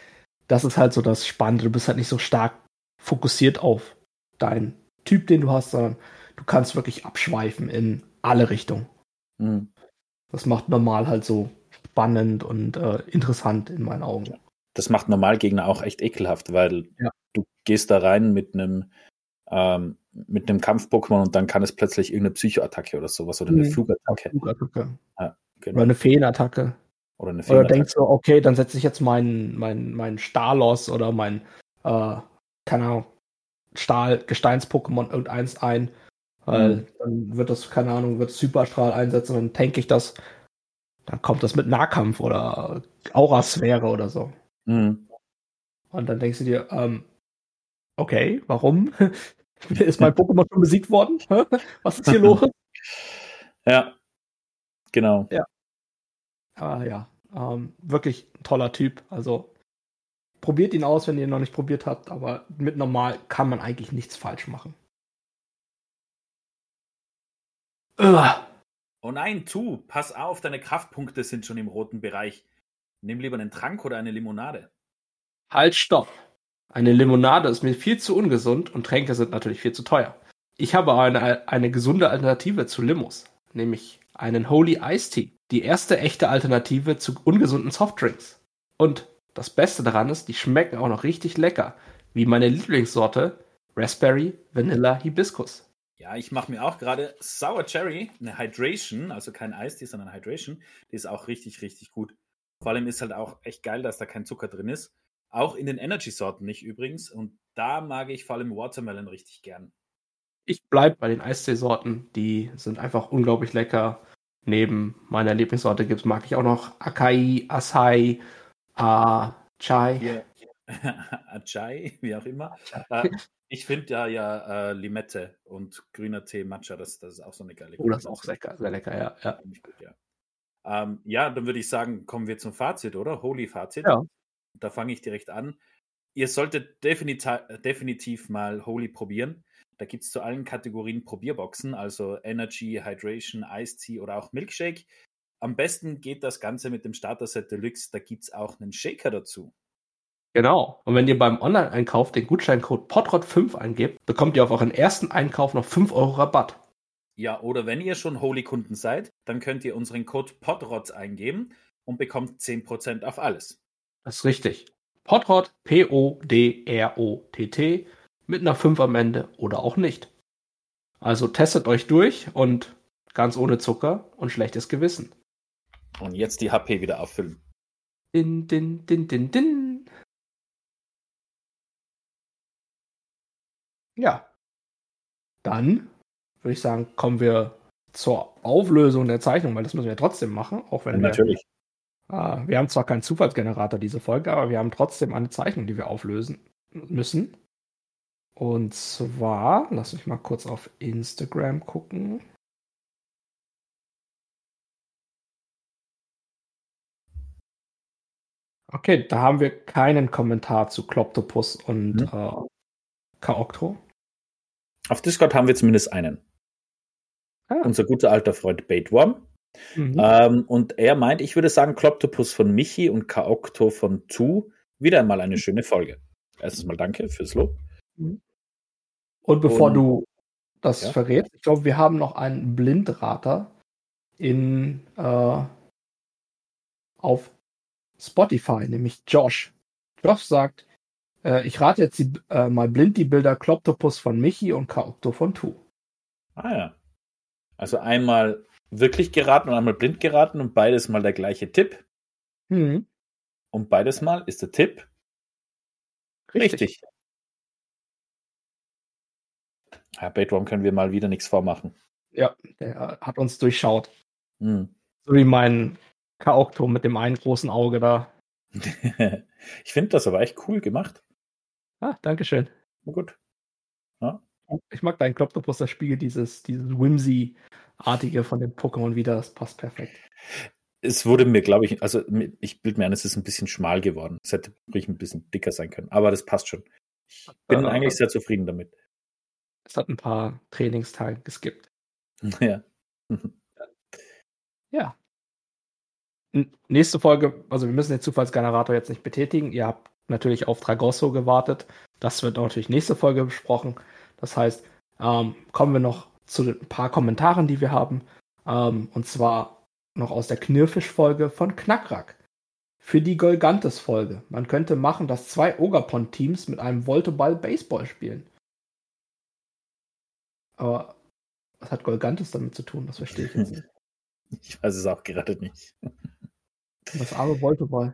das ist halt so das Spannende. Du bist halt nicht so stark fokussiert auf deinen Typ, den du hast, sondern du kannst wirklich abschweifen in alle Richtungen. Mhm. Das macht normal halt so spannend und äh, interessant in meinen Augen. Das macht Normalgegner auch echt ekelhaft, weil ja. du gehst da rein mit einem ähm, mit einem Kampf-Pokémon und dann kann es plötzlich irgendeine Psychoattacke oder sowas oder eine mhm. Flugattacke. Flugattacke. Ja, genau. Oder eine Feenattacke. Oder eine Oder denkst du, okay, dann setze ich jetzt meinen mein, mein Stalos oder mein, äh, keine Ahnung, Stahl-Gesteins-Pokémon irgendeins ein, weil mhm. dann wird das, keine Ahnung, wird Superstrahl einsetzen und dann tank ich das. Dann kommt das mit Nahkampf oder Aurasphäre oder so. Mhm. Und dann denkst du dir, ähm, okay, warum? Ist mein Pokémon schon besiegt worden? Was ist hier los? Ja, genau. Ja. Aber ja, ähm, wirklich ein toller Typ. Also probiert ihn aus, wenn ihr ihn noch nicht probiert habt, aber mit normal kann man eigentlich nichts falsch machen. Ugh. Oh nein, tu, pass auf, deine Kraftpunkte sind schon im roten Bereich. Nimm lieber einen Trank oder eine Limonade. Halt, stopp. Eine Limonade ist mir viel zu ungesund und Tränke sind natürlich viel zu teuer. Ich habe eine, eine gesunde Alternative zu Limos, nämlich einen Holy Iced Tea. Die erste echte Alternative zu ungesunden Softdrinks. Und das Beste daran ist, die schmecken auch noch richtig lecker, wie meine Lieblingssorte Raspberry Vanilla Hibiscus. Ja, ich mache mir auch gerade Sour Cherry, eine Hydration, also kein Iced Tea, sondern Hydration. Die ist auch richtig, richtig gut. Vor allem ist halt auch echt geil, dass da kein Zucker drin ist. Auch in den Energy-Sorten nicht übrigens. Und da mag ich vor allem Watermelon richtig gern. Ich bleibe bei den Eistee-Sorten. Die sind einfach unglaublich lecker. Neben meiner Lieblingssorte gibt's, mag ich auch noch Acai, Acai, uh, Chai. Achai, wie auch immer. Äh, ich finde ja, ja äh, Limette und grüner Tee, Matcha, das, das ist auch so eine geile Oh, das ist auch lecker, sehr lecker, ja. Ja, gut, ja. Ähm, ja, dann würde ich sagen, kommen wir zum Fazit, oder? Holy Fazit. Ja. Da fange ich direkt an. Ihr solltet definitiv, definitiv mal Holy probieren. Da gibt es zu allen Kategorien Probierboxen, also Energy, Hydration, Iced Tea oder auch Milkshake. Am besten geht das Ganze mit dem Starter-Set Deluxe. Da gibt es auch einen Shaker dazu. Genau. Und wenn ihr beim Online-Einkauf den Gutscheincode P O D R O T fünf eingebt, bekommt ihr auf euren ersten Einkauf noch fünf Euro Rabatt. Ja, oder wenn ihr schon Holy-Kunden seid, dann könnt ihr unseren Code P O D R O T eingeben und bekommt zehn Prozent auf alles. Das ist richtig. P O D R O T, P O D R O T T, mit einer fünf am Ende oder auch nicht. Also testet euch durch und ganz ohne Zucker und schlechtes Gewissen. Und jetzt die H P wieder auffüllen. Din, din, din, din, din. Ja. Dann würde ich sagen, kommen wir zur Auflösung der Zeichnung, weil das müssen wir trotzdem machen, auch wenn ja, wir... Natürlich. Äh, wir haben zwar keinen Zufallsgenerator diese Folge, aber wir haben trotzdem eine Zeichnung, die wir auflösen müssen. Und zwar, lass mich mal kurz auf Instagram gucken. Okay, da haben wir keinen Kommentar zu Kloptopus und mhm. äh, Kaokto. Auf Discord haben wir zumindest einen. Ah. Unser guter alter Freund Baitworm. Mhm. Ähm, und er meint, ich würde sagen, Kloptopus von Michi und Kaokto von Tu. Wieder einmal eine schöne Folge. Erstens mal danke fürs Lob. Und bevor und, du das ja. verrätst, ich glaube, wir haben noch einen Blindrater in äh, auf Spotify, nämlich Josh. Josh sagt, äh, ich rate jetzt die, äh, mal blind die Bilder Kloptopus von Michi und Kaokto von Tu. Ah ja. Also einmal wirklich geraten und einmal blind geraten und beides mal der gleiche Tipp. Mhm. Und beides mal ist der Tipp richtig. richtig. Herr Baitworm, können wir mal wieder nichts vormachen. Ja, der hat uns durchschaut. Mhm. So wie mein Kaokto mit dem einen großen Auge da. Ich finde das aber echt cool gemacht. Ah, dankeschön. Na gut. Ja. Ich mag deinen Kloptopus, das spiegelt dieses, dieses Whimsy-artige von dem Pokémon wieder, das passt perfekt. Es wurde mir, glaube ich, also ich bilde mir ein, es ist ein bisschen schmal geworden. Es hätte ruhig ein bisschen dicker sein können, aber das passt schon. Ich bin ja, eigentlich sehr zufrieden damit. Es hat ein paar Trainingstage geskippt. Ja. Ja. Nächste Folge, also wir müssen den Zufallsgenerator jetzt nicht betätigen. Ihr habt natürlich auf Tragosso gewartet. Das wird natürlich nächste Folge besprochen. Das heißt, ähm, kommen wir noch zu ein paar Kommentaren, die wir haben. Ähm, und zwar noch aus der Knirfisch-Folge von Knackrack. Für die Golgantes-Folge. Man könnte machen, dass zwei Ogapon-Teams mit einem Voltoball Baseball spielen. Aber was hat Golgantes damit zu tun? Das verstehe ich jetzt nicht. Ich weiß es auch gerade nicht. Das arme Voltoball.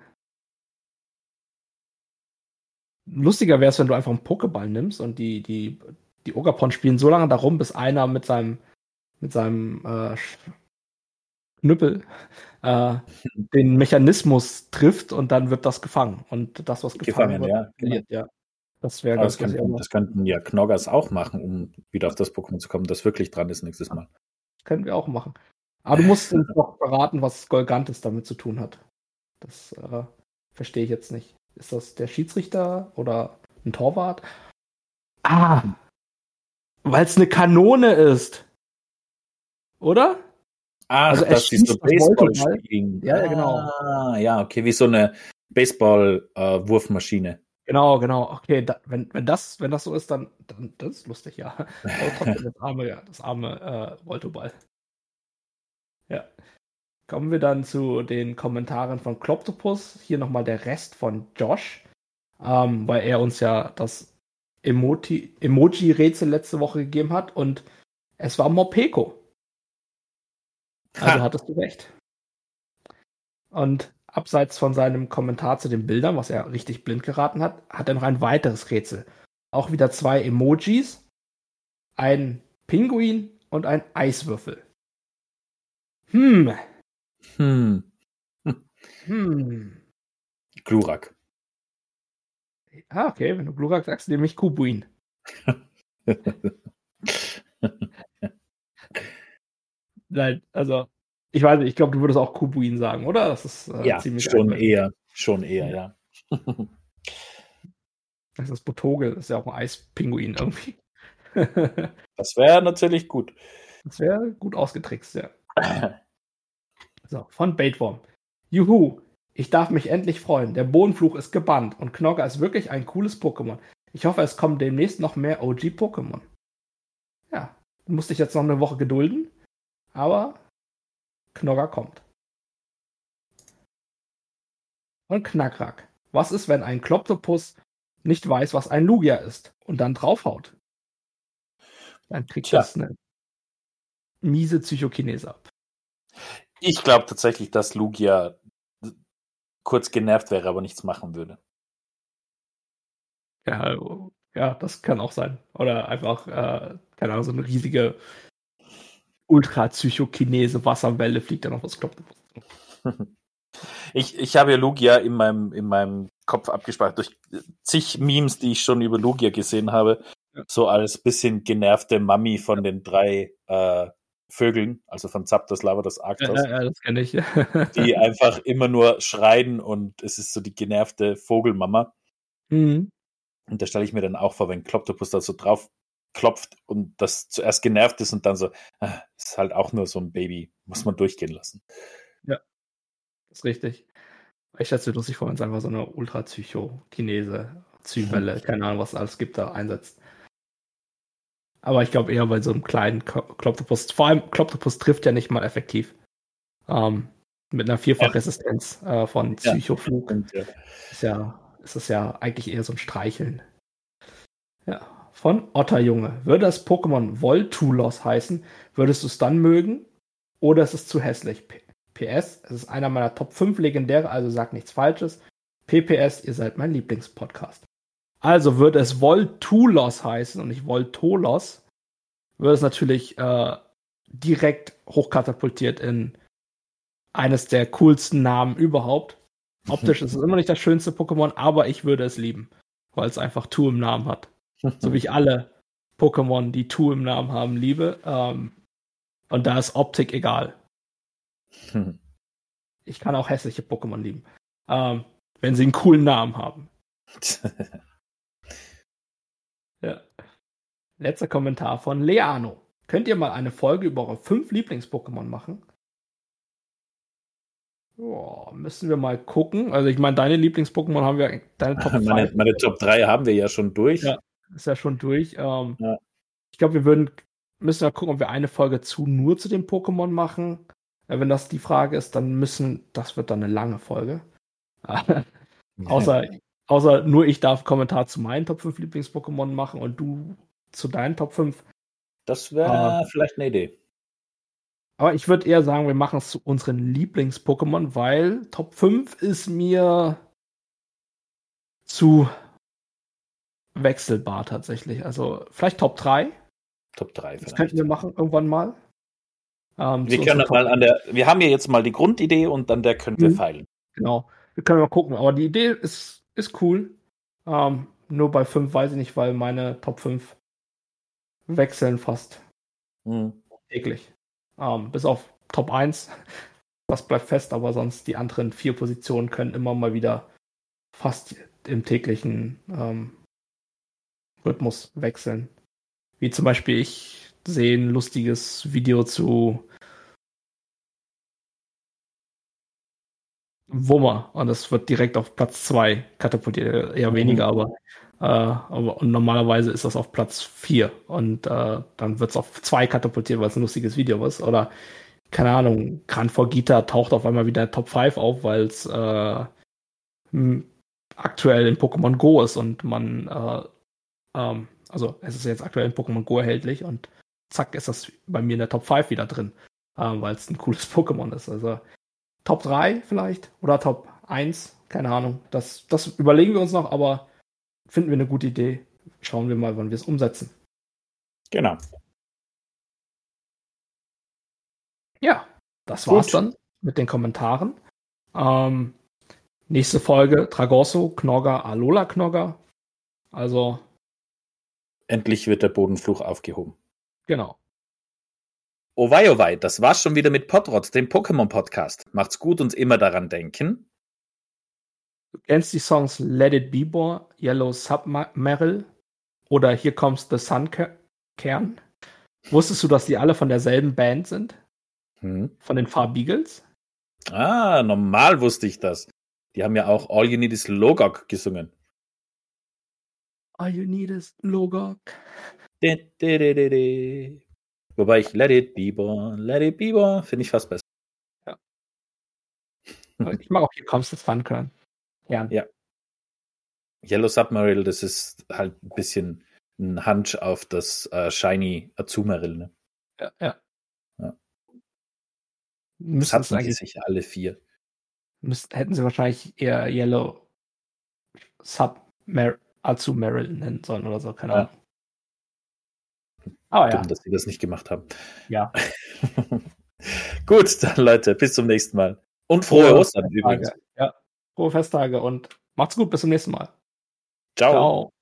Lustiger wäre es, wenn du einfach einen Pokéball nimmst und die, die, die Ogapon spielen so lange darum, bis einer mit seinem, mit seinem äh, Knüppel äh, den Mechanismus trifft und dann wird das gefangen. Und das, was gefangen, Gefangen, wird, ja, genau. verliert, ja. Das wäre Aber ganz das könnten, lustig. das könnten ja Knoggers auch machen, um wieder auf das Pokémon zu kommen, das wirklich dran ist nächstes Mal. Das können wir auch machen. Aber du musst uns noch verraten, was Golgantes damit zu tun hat. Das äh, verstehe ich jetzt nicht. Ist das der Schiedsrichter oder ein Torwart? Ah, weil es eine Kanone ist. Oder? Ach, Also er dass die so schießt das Baseball Voltoball. spielen. Ja, ja, genau. Ah, ja, okay, wie so eine Baseball-Wurfmaschine. Genau, genau. Okay, da, wenn, wenn, das, wenn das so ist, dann, dann das ist lustig, ja. Aber trotzdem das arme, ja, das arme äh, Voltoball. Ja. Kommen wir dann zu den Kommentaren von Kloptopus. Hier nochmal der Rest von Josh, ähm, weil er uns ja das Emoti- Emoji-Rätsel letzte Woche gegeben hat und es war Morpeko. Also Ha. hattest du recht. Und abseits von seinem Kommentar zu den Bildern, was er richtig blind geraten hat, hat er noch ein weiteres Rätsel. Auch wieder zwei Emojis, ein Pinguin und ein Eiswürfel. Hm. Hm. Hm. Glurak. Ah, okay, wenn du Glurak sagst, nehme ich Kubuin. Nein, also, ich weiß nicht, ich glaube, du würdest auch Kubuin sagen, oder? Das ist äh, Ja, ziemlich schon eindeutig. eher. Schon eher, ja. Das ist Botogel, das ist ja auch ein Eispinguin irgendwie. Das wäre natürlich gut. Das wäre gut ausgetrickst, ja. So, von Baitworm. Juhu, ich darf mich endlich freuen. Der Bodenfluch ist gebannt und Knogger ist wirklich ein cooles Pokémon. Ich hoffe, es kommen demnächst noch mehr O G-Pokémon. Ja, du musst dich jetzt noch eine Woche gedulden, aber Knogger kommt. Und Knackrack. Was ist, wenn ein Kloptopus nicht weiß, was ein Lugia ist und dann draufhaut? Dann kriegt Tja. das eine miese Psychokinese ab. Ich glaube tatsächlich, dass Lugia kurz genervt wäre, aber nichts machen würde. Ja, ja, das kann auch sein. Oder einfach, äh, keine Ahnung, so eine riesige Ultra-Psychokinese Wasserwelle fliegt dann auf das Kloptopus. Ich, ich habe ja Lugia in meinem, in meinem Kopf abgespeichert durch zig Memes, die ich schon über Lugia gesehen habe. Ja. So als bisschen genervte Mami von den drei äh, Vögeln, also von Zapdos, Lavados, Arctos. Ja, ja, das kenne ich. Die einfach immer nur schreien und es ist so die genervte Vogelmama. Mhm. Und da stelle ich mir dann auch vor, wenn Kloptopus da so drauf klopft und das zuerst genervt ist und dann so, ah, ist halt auch nur so ein Baby, muss man durchgehen lassen. Ja, das ist richtig. Ich schätze, du sich vor uns einfach so eine Ultra-Psychokinese, Zywelle, keine Ahnung, was es alles gibt, da einsetzt. Aber ich glaube eher bei so einem kleinen Kloptopus. Vor allem, Kloptopus trifft ja nicht mal effektiv. Ähm, mit einer Vierfachresistenz äh, von Psychoflug. Ja, ja. Ist ja, ist es ja eigentlich eher so ein Streicheln. Ja. Von Otterjunge. Würde das Pokémon Voltulos heißen, würdest du es dann mögen? Oder ist es zu hässlich? P S, es ist einer meiner Top fünf Legendäre, also sag nichts Falsches. P P S, ihr seid mein Lieblingspodcast. Also würde es Voltulos heißen und nicht Voltolos, würde es natürlich äh, direkt hochkatapultiert in eines der coolsten Namen überhaupt. Optisch ist es immer nicht das schönste Pokémon, aber ich würde es lieben, weil es einfach Tu im Namen hat. So wie ich alle Pokémon, die Tu im Namen haben, liebe. Ähm, und da ist Optik egal. Ich kann auch hässliche Pokémon lieben. Ähm, wenn sie einen coolen Namen haben. Ja. Letzter Kommentar von Leano. Könnt ihr mal eine Folge über eure fünf Lieblings-Pokémon machen? Boah, müssen wir mal gucken. Also ich meine, deine Lieblings-Pokémon haben wir, deine Top meine, fünf. meine Top drei haben wir ja schon durch. Ja, ist ja schon durch. Ähm, Ja. Ich glaube, wir würden, müssen ja gucken, ob wir eine Folge zu nur zu den Pokémon machen. Äh, wenn das die Frage ist, dann müssen, das wird dann eine lange Folge. außer, außer nur ich darf Kommentar zu meinen Top fünf Lieblings-Pokémon machen und du zu deinen Top fünf. Das wäre uh, vielleicht eine Idee. Aber ich würde eher sagen, wir machen es zu unseren Lieblings-Pokémon, weil Top fünf ist mir zu wechselbar tatsächlich. Also vielleicht Top drei. Top drei Das vielleicht. könnten wir machen irgendwann mal. Ähm, wir können mal an der, wir haben ja jetzt mal die Grundidee und an der können wir mhm. feilen. Genau. Wir können mal gucken. Aber die Idee ist, ist cool. Ähm, nur bei fünf weiß ich nicht, weil meine Top fünf wechseln fast mhm. täglich. Ähm, bis auf Top eins. Das bleibt fest, aber sonst die anderen vier Positionen können immer mal wieder fast im täglichen ähm, Rhythmus wechseln. Wie zum Beispiel, ich sehe ein lustiges Video zu Wummer und das wird direkt auf Platz zwei katapultiert. Eher mhm. weniger, aber, äh, aber und normalerweise ist das auf Platz vier und äh, dann wird es auf zwei katapultiert, weil es ein lustiges Video ist. Oder, keine Ahnung, Gran Forgita taucht auf einmal wieder in Top fünf auf, weil es äh, aktuell in Pokémon Go ist und man äh, ähm, also es ist jetzt aktuell in Pokémon Go erhältlich und zack ist das bei mir in der Top fünf wieder drin, ähm, weil es ein cooles Pokémon ist. Also Top drei vielleicht oder Top eins, keine Ahnung. Das, das überlegen wir uns noch, aber finden wir eine gute Idee. Schauen wir mal, wann wir es umsetzen. Genau. Ja, das Gut. war's dann mit den Kommentaren. Ähm, nächste Folge Tragosso, Knogger, Alola Knogger. Also endlich wird der Bodenfluch aufgehoben. Genau. Oh wei, oh wei, das war's schon wieder mit Podrot, dem Pokémon-Podcast. Macht's gut und immer daran denken. Du kennst die Songs Let It Be Boy, Yellow Submaril oder Here Comes the Sun Kern? Wusstest du, dass die alle von derselben Band sind? Hm. Von den Farbeagles? Ah, normal wusste ich das. Die haben ja auch All You Need Is Logok gesungen. All You Need Is Logok. De, de, de, de, de. Wobei ich Let It Be Born, Let It Be Born finde ich fast besser. Ja. Ich mag auch Here Comes the Sun Kern. Ja. ja. Yellow Submaril, das ist halt ein bisschen ein Hunch auf das uh, Shiny Azumarill. Ne? Ja, ja. ja. Das hatten die sich alle vier. Müssten, hätten sie wahrscheinlich eher Yellow Submaril Azumarill nennen sollen oder so, keine Ahnung. Ja. Aber Dumm, ja. dass sie das nicht gemacht haben. Ja. Gut, dann Leute, bis zum nächsten Mal. Und frohe Ostern übrigens. Ja, frohe Festtage und macht's gut, bis zum nächsten Mal. Ciao. Ciao.